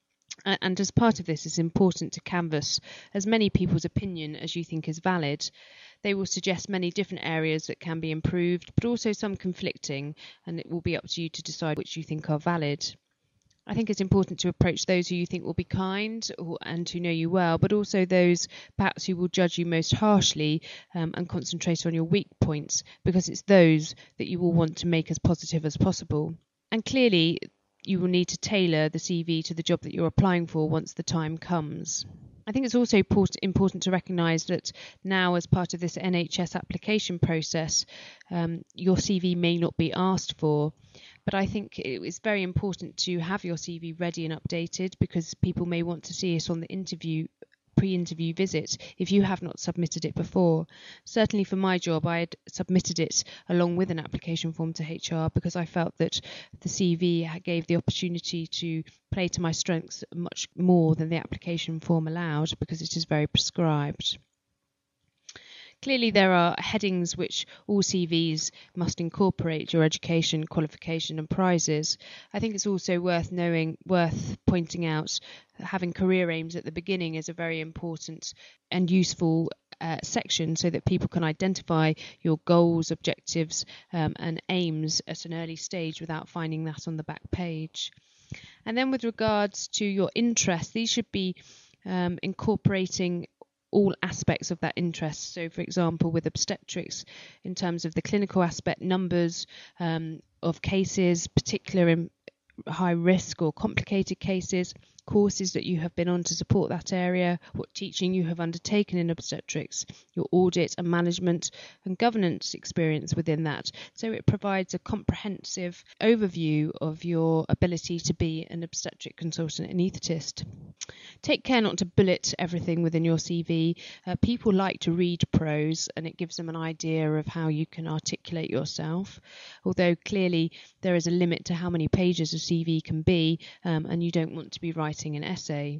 And as part of this, it's important to canvass as many people's opinion as you think is valid. They will suggest many different areas that can be improved, but also some conflicting, and it will be up to you to decide which you think are valid. I think it's important to approach those who you think will be kind and who know you well, but also those perhaps who will judge you most harshly and concentrate on your weak points, because it's those that you will want to make as positive as possible. And clearly, you will need to tailor the CV to the job that you're applying for once the time comes. I think it's also important to recognise that now, as part of this NHS application process, your CV may not be asked for. But I think it's very important to have your CV ready and updated, because people may want to see it on the pre-interview visit if you have not submitted it before. Certainly for my job, I had submitted it along with an application form to HR, because I felt that the CV gave the opportunity to play to my strengths much more than the application form allowed, because it is very prescribed. Clearly, there are headings which all CVs must incorporate: your education, qualification and prizes. I think it's also worth pointing out that having career aims at the beginning is a very important and useful section, so that people can identify your goals, objectives and aims at an early stage without finding that on the back page. And then with regards to your interests, these should be incorporating all aspects of that interest. So, for example, with obstetrics, in terms of the clinical aspect, numbers of cases, particular in high risk or complicated cases, courses that you have been on to support that area, what teaching you have undertaken in obstetrics, your audit and management and governance experience within that. So it provides a comprehensive overview of your ability to be an obstetric consultant anaesthetist. Take care not to bullet everything within your CV. People like to read prose, and it gives them an idea of how you can articulate yourself, although clearly there is a limit to how many pages a CV can be, and you don't want to be writing an essay.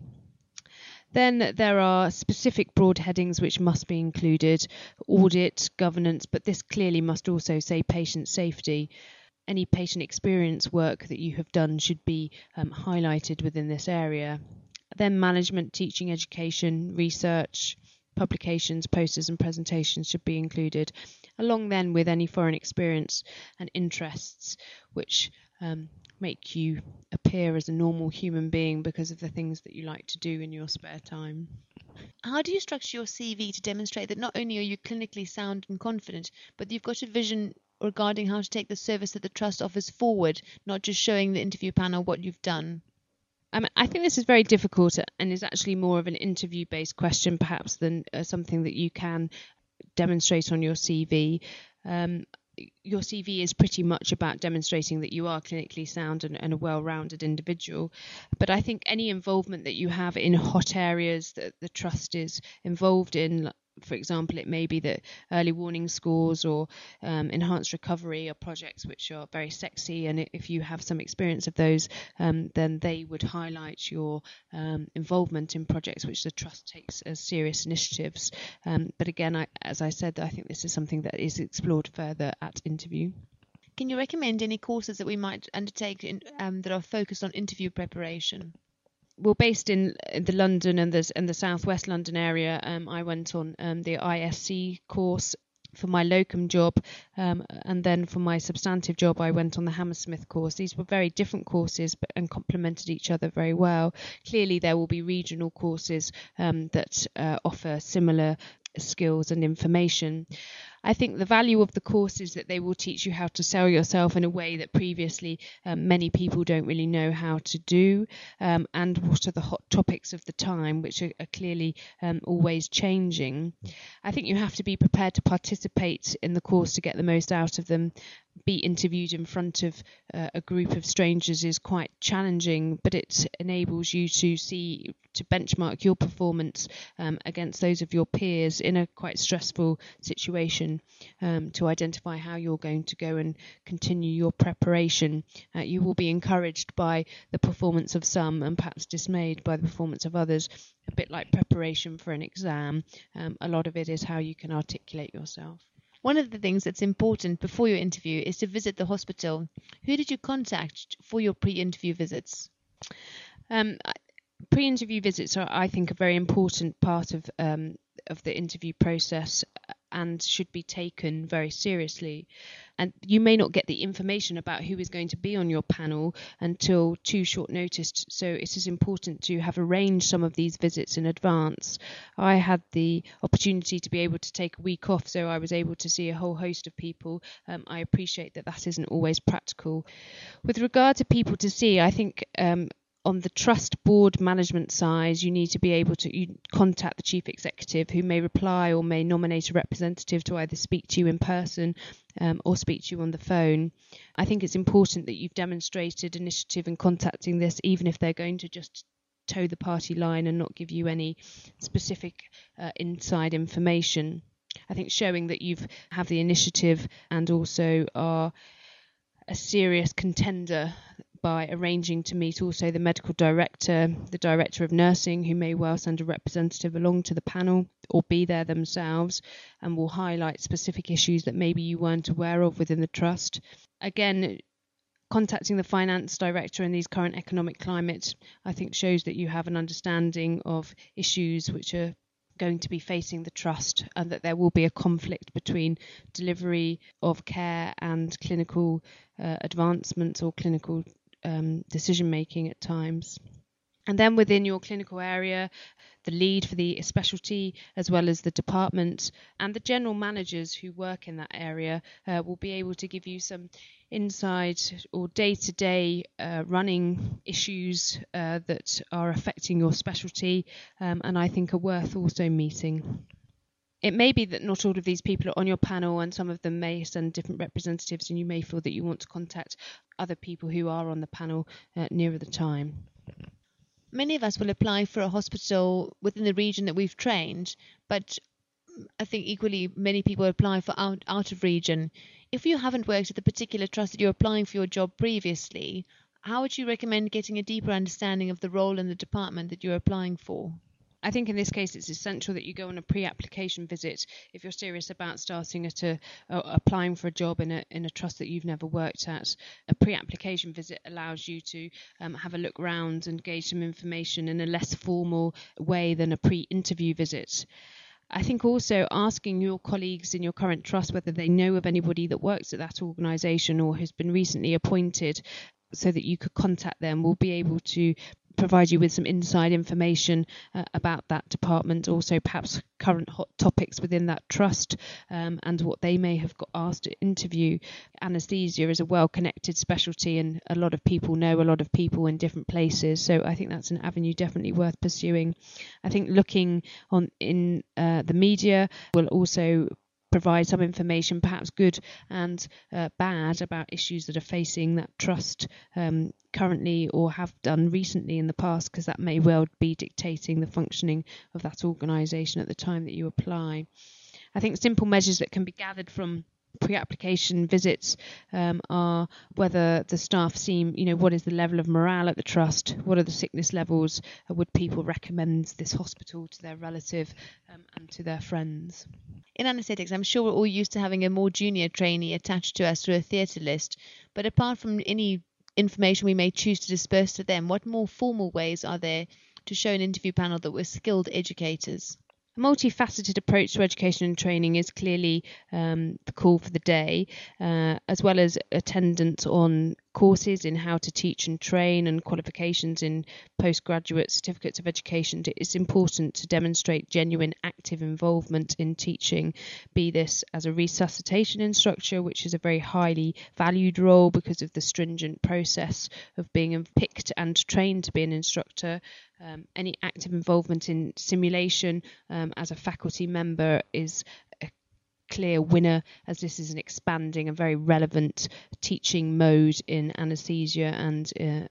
Then there are specific broad headings which must be included: audit, governance, but this clearly must also say patient safety. Any patient experience work that you have done should be highlighted within this area. Then management, teaching, education, research, publications, posters and presentations should be included, along then with any foreign experience and interests which make you appear as a normal human being because of the things that you like to do in your spare time. How do you structure your CV to demonstrate that not only are you clinically sound and confident, but you've got a vision regarding how to take the service that the Trust offers forward, not just showing the interview panel what you've done? I think this is very difficult and is actually more of an interview-based question perhaps than something that you can demonstrate on your CV. Your CV is pretty much about demonstrating that you are clinically sound and a well-rounded individual. But I think any involvement that you have in hot areas that the Trust is involved in, for example, it may be that early warning scores or enhanced recovery are projects which are very sexy, and if you have some experience of those, then they would highlight your involvement in projects which the Trust takes as serious initiatives. But again, as I said, I think this is something that is explored further at interview. Can you recommend any courses that we might undertake that are focused on interview preparation? Well, based in the London and the Southwest London area, I went on the ISC course for my locum job, and then for my substantive job I went on the Hammersmith course. These were very different courses and complemented each other very well. Clearly there will be regional courses that offer similar skills and information. I think the value of the course is that they will teach you how to sell yourself in a way that previously many people don't really know how to do, and what are the hot topics of the time, which are clearly always changing. I think you have to be prepared to participate in the course to get the most out of them. Be interviewed in front of a group of strangers is quite challenging, but it enables you to benchmark your performance against those of your peers in a quite stressful situation, to identify how you're going to go and continue your preparation. You will be encouraged by the performance of some and perhaps dismayed by the performance of others, a bit like preparation for an exam. A lot of it is how you can articulate yourself. One of the things that's important before your interview is to visit the hospital. Who did you contact for your pre-interview visits? Pre-interview visits are, I think, a very important part of the interview process and should be taken very seriously. And you may not get the information about who is going to be on your panel until too short notice, so it is important to have arranged some of these visits in advance. I had the opportunity to be able to take a week off, so I was able to see a whole host of people. I appreciate that isn't always practical. With regard to people to see, I think On the trust board management side, you need to be able to contact the chief executive, who may reply or may nominate a representative to either speak to you in person or speak to you on the phone. I think it's important that you've demonstrated initiative in contacting this, even if they're going to just toe the party line and not give you any specific inside information. I think showing that you have the initiative and also are a serious contender by arranging to meet also the medical director, the director of nursing, who may well send a representative along to the panel or be there themselves and will highlight specific issues that maybe you weren't aware of within the trust. Again, contacting the finance director in these current economic climates, I think, shows that you have an understanding of issues which are going to be facing the trust, and that there will be a conflict between delivery of care and clinical advancements or clinical decision making at times. And then within your clinical area, the lead for the specialty, as well as the department and the general managers who work in that area, will be able to give you some insight or day-to-day running issues that are affecting your specialty, and I think are worth also meeting. It may be that not all of these people are on your panel, and some of them may send different representatives, and you may feel that you want to contact other people who are on the panel nearer the time. Many of us will apply for a hospital within the region that we've trained, but I think equally many people apply for out of region. If you haven't worked at the particular trust that you're applying for your job previously, how would you recommend getting a deeper understanding of the role in the department that you're applying for? I think in this case it's essential that you go on a pre-application visit if you're serious about starting at applying for a job in a trust that you've never worked at. A pre-application visit allows you to have a look round and gauge some information in a less formal way than a pre-interview visit. I think also asking your colleagues in your current trust whether they know of anybody that works at that organisation or has been recently appointed, so that you could contact them, will be able to provide you with some inside information about that department, also perhaps current hot topics within that trust, and what they may have got asked to interview. Anaesthesia is a well-connected specialty, and a lot of people know a lot of people in different places, so I think that's an avenue definitely worth pursuing. I think looking in the media will also provide some information, perhaps good and bad, about issues that are facing that trust currently or have done recently in the past, because that may well be dictating the functioning of that organisation at the time that you apply. I think simple measures that can be gathered from pre-application visits are whether the staff seem, what is the level of morale at the trust, what are the sickness levels, would people recommend this hospital to their relative and to their friends. In anaesthetics, I'm sure we're all used to having a more junior trainee attached to us through a theatre list, but apart from any information we may choose to disperse to them, what more formal ways are there to show an interview panel that we're skilled educators? A multifaceted approach to education and training is clearly the call for the day, as well as attendance on courses in how to teach and train and qualifications in postgraduate certificates of education. It's important to demonstrate genuine active involvement in teaching, be this as a resuscitation instructor, which is a very highly valued role because of the stringent process of being picked and trained to be an instructor. Any active involvement in simulation as a faculty member is a clear winner, as this is an expanding and very relevant teaching mode in anaesthesia and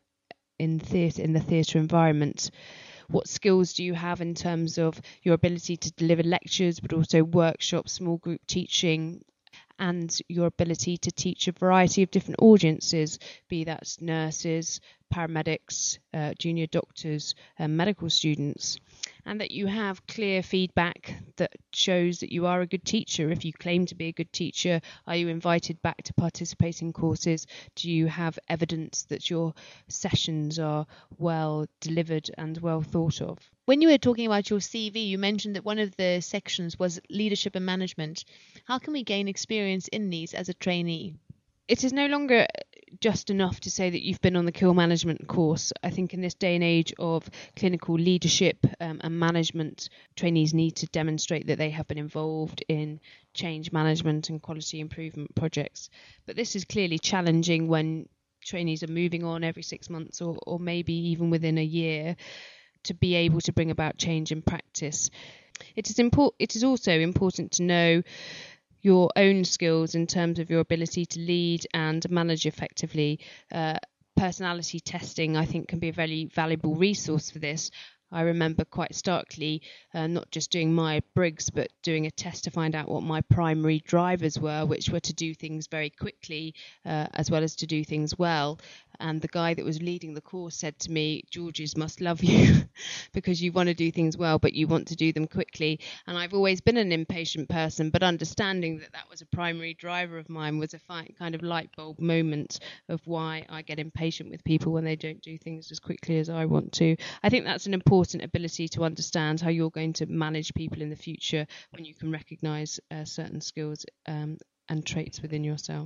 in the theatre environment. What skills do you have in terms of your ability to deliver lectures, but also workshops, small group teaching, and your ability to teach a variety of different audiences, be that nurses, paramedics, junior doctors, medical students, and that you have clear feedback that shows that you are a good teacher. If you claim to be a good teacher, are you invited back to participate in courses? Do you have evidence that your sessions are well delivered and well thought of? When you were talking about your CV, you mentioned that one of the sections was leadership and management. How can we gain experience in these as a trainee? It is no longer just enough to say that you've been on the KIL management course. I think in this day and age of clinical leadership and management, trainees need to demonstrate that they have been involved in change management and quality improvement projects. But this is clearly challenging when trainees are moving on every 6 months or maybe even within a year, to be able to bring about change in practice. It is also important to know your own skills in terms of your ability to lead and manage effectively. Personality testing, I think, can be a very valuable resource for this. I remember quite starkly not just doing my Briggs, but doing a test to find out what my primary drivers were, which were to do things very quickly as well as to do things well. And the guy that was leading the course said to me, "Georges must love you because you want to do things well, but you want to do them quickly." And I've always been an impatient person, but understanding that that was a primary driver of mine was a kind of light bulb moment of why I get impatient with people when they don't do things as quickly as I want to. I think that's an important ability to understand how you're going to manage people in the future when you can recognise certain skills and traits within yourself.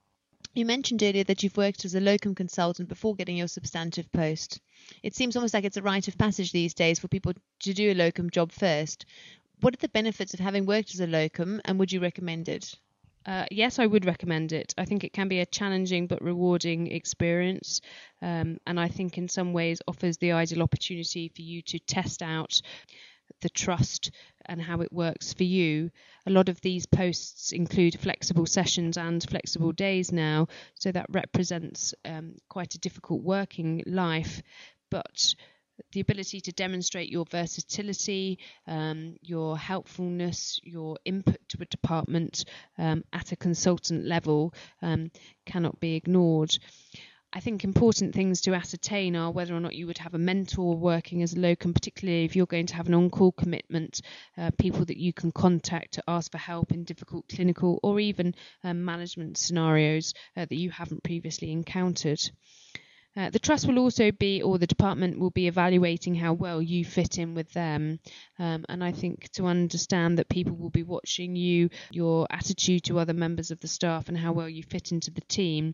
You mentioned earlier that you've worked as a locum consultant before getting your substantive post. It seems almost like it's a rite of passage these days for people to do a locum job first. What are the benefits of having worked as a locum, and would you recommend it? Yes, I would recommend it. I think it can be a challenging but rewarding experience, and I think in some ways offers the ideal opportunity for you to test out the trust and how it works for you. A lot of these posts include flexible sessions and flexible days now, so that represents quite a difficult working life, but the ability to demonstrate your versatility, your helpfulness, your input to a department at a consultant level cannot be ignored. I think important things to ascertain are whether or not you would have a mentor working as a locum, particularly if you're going to have an on-call commitment, people that you can contact to ask for help in difficult clinical or even management scenarios that you haven't previously encountered. The trust will also be, or the department will be, evaluating how well you fit in with them. And I think to understand that people will be watching you, your attitude to other members of the staff and how well you fit into the team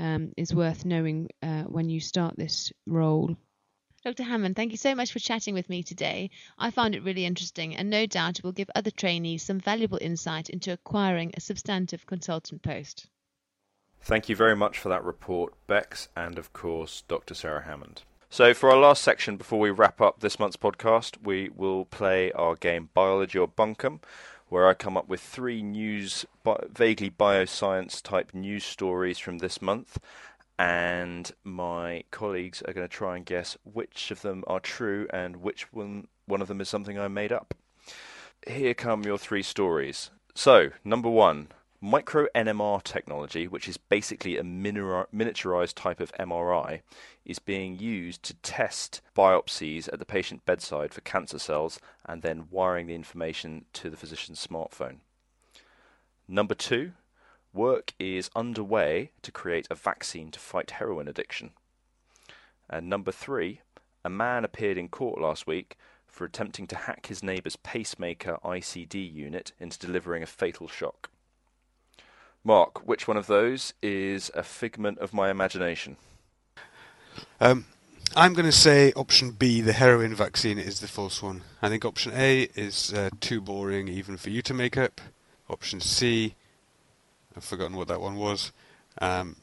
is worth knowing when you start this role. Dr. Hammond, thank you so much for chatting with me today. I found it really interesting, and no doubt it will give other trainees some valuable insight into acquiring a substantive consultant post. Thank you very much for that report, Bex, and of course, Dr. Sarah Hammond. So for our last section before we wrap up this month's podcast, we will play our game Biology or Bunkum, where I come up with 3 vaguely bioscience type news stories from this month, and my colleagues are going to try and guess which of them are true and which one of them is something I made up. Here come your 3 stories. So, number 1. Micro-NMR technology, which is basically a miniaturized type of MRI, is being used to test biopsies at the patient bedside for cancer cells and then wiring the information to the physician's smartphone. Number 2, work is underway to create a vaccine to fight heroin addiction. And number 3, a man appeared in court last week for attempting to hack his neighbour's pacemaker ICD unit into delivering a fatal shock. Mark, which one of those is a figment of my imagination? I'm going to say option B, the heroin vaccine, is the false one. I think option A is too boring even for you to make up. Option C, I've forgotten what that one was. The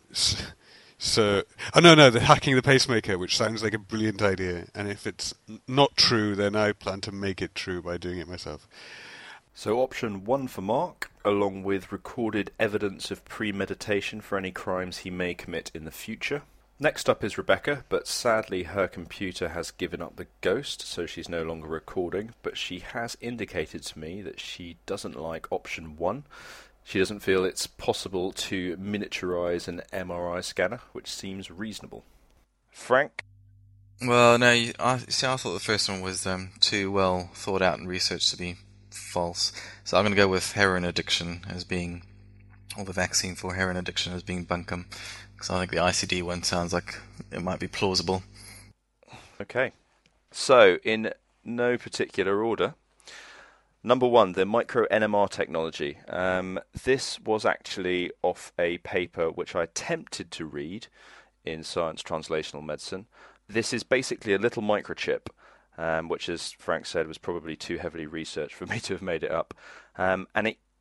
hacking the pacemaker, which sounds like a brilliant idea. And if it's not true, then I plan to make it true by doing it myself. So option 1 for Mark, along with recorded evidence of premeditation for any crimes he may commit in the future. Next up is Rebecca, but sadly her computer has given up the ghost, so she's no longer recording, but she has indicated to me that she doesn't like option 1. She doesn't feel it's possible to miniaturize an MRI scanner, which seems reasonable. Frank? Well, no, I thought the first one was too well thought out and researched to be false. So I'm going to go with heroin addiction as being, or the vaccine for heroin addiction as being bunkum, because I think the ICD one sounds like it might be plausible. Okay. So, in no particular order, number 1, the micro-NMR technology. This was actually off a paper which I attempted to read in Science Translational Medicine. This is basically a little microchip, which, as Frank said, was probably too heavily researched for me to have made it up.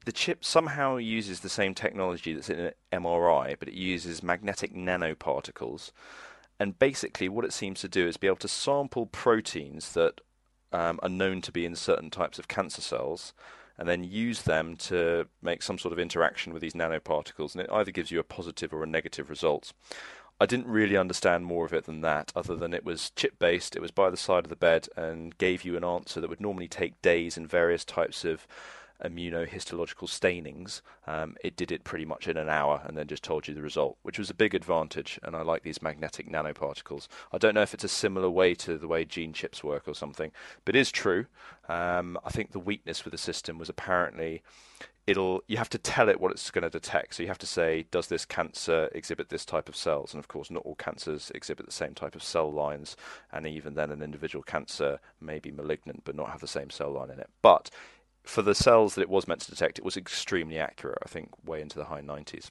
the chip somehow uses the same technology that's in an MRI, but it uses magnetic nanoparticles. And basically what it seems to do is be able to sample proteins that are known to be in certain types of cancer cells, and then use them to make some sort of interaction with these nanoparticles, and it either gives you a positive or a negative result. I didn't really understand more of it than that, other than it was chip-based, it was by the side of the bed, and gave you an answer that would normally take days and various types of immunohistological stainings. It did it pretty much in an hour and then just told you the result, which was a big advantage, and I like these magnetic nanoparticles. I don't know if it's a similar way to the way gene chips work or something, but it is true. I think the weakness with the system was apparently you have to tell it what it's going to detect. So you have to say, does this cancer exhibit this type of cells? And of course, not all cancers exhibit the same type of cell lines, and even then an individual cancer may be malignant but not have the same cell line in it. But for the cells that it was meant to detect, it was extremely accurate, I think way into the high 90s.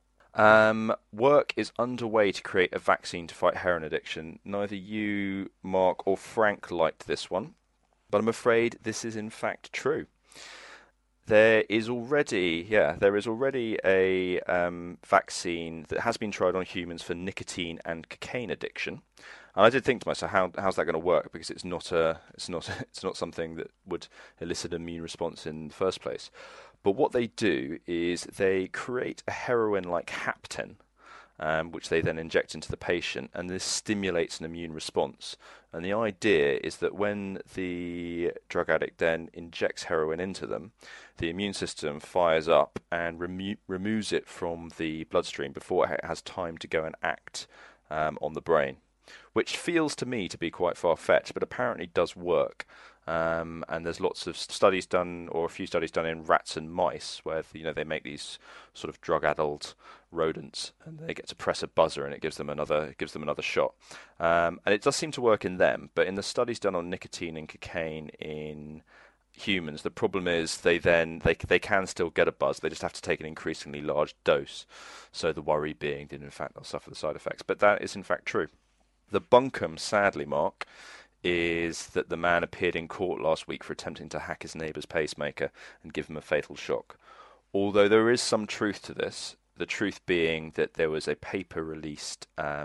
Work is underway to create a vaccine to fight heroin addiction. Neither you, Mark, or Frank liked this one, but I'm afraid this is in fact true. There is already a vaccine that has been tried on humans for nicotine and cocaine addiction. And I did think to myself, how's that going to work? Because it's not something that would elicit an immune response in the first place. But what they do is they create a heroin-like hapten, which they then inject into the patient, and this stimulates an immune response. And the idea is that when the drug addict then injects heroin into them, the immune system fires up and removes it from the bloodstream before it has time to go and act on the brain, which feels to me to be quite far-fetched, but apparently does work. And there's lots of studies done, or a few studies done in rats and mice, where they make these sort of drug-addled rodents, and they get to press a buzzer, and it gives them another shot. And it does seem to work in them, but in the studies done on nicotine and cocaine in humans, the problem is they can still get a buzz. They just have to take an increasingly large dose. So the worry being that in fact they'll suffer the side effects. But that is in fact true. The bunkum, sadly, Mark, is that the man appeared in court last week for attempting to hack his neighbour's pacemaker and give him a fatal shock. Although there is some truth to this, the truth being that there was a paper released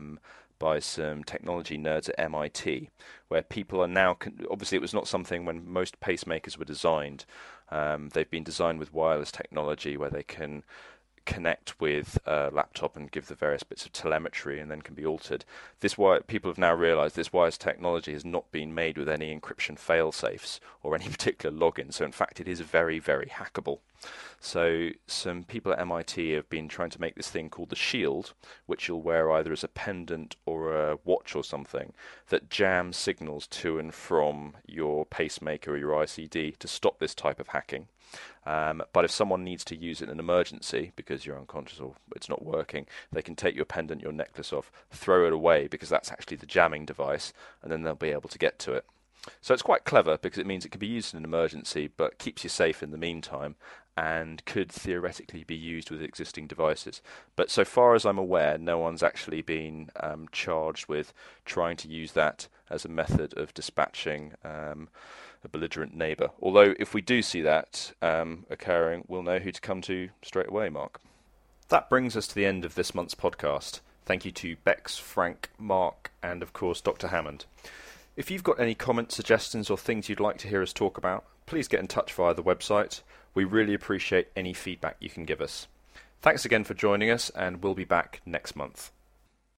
by some technology nerds at MIT, where people are now, obviously it was not something when most pacemakers were designed. They've been designed with wireless technology where they can connect with a laptop and give the various bits of telemetry and then can be altered. People have now realized this wireless technology has not been made with any encryption fail-safes or any particular login, so in fact it is very, very hackable. So some people at MIT have been trying to make this thing called the Shield, which you'll wear either as a pendant or a watch or something, that jams signals to and from your pacemaker or your ICD to stop this type of hacking. But if someone needs to use it in an emergency because you're unconscious or it's not working, they can take your pendant, your necklace off, throw it away because that's actually the jamming device, and then they'll be able to get to it. So it's quite clever because it means it can be used in an emergency but keeps you safe in the meantime and could theoretically be used with existing devices. But so far as I'm aware, no one's actually been charged with trying to use that as a method of dispatching a belligerent neighbour. Although if we do see that occurring, we'll know who to come to straight away, Mark. That brings us to the end of this month's podcast. Thank you to Bex, Frank, Mark, and of course Dr. Hammond. If you've got any comments, suggestions, or things you'd like to hear us talk about, please get in touch via the website. We really appreciate any feedback you can give us. Thanks again for joining us, and we'll be back next month.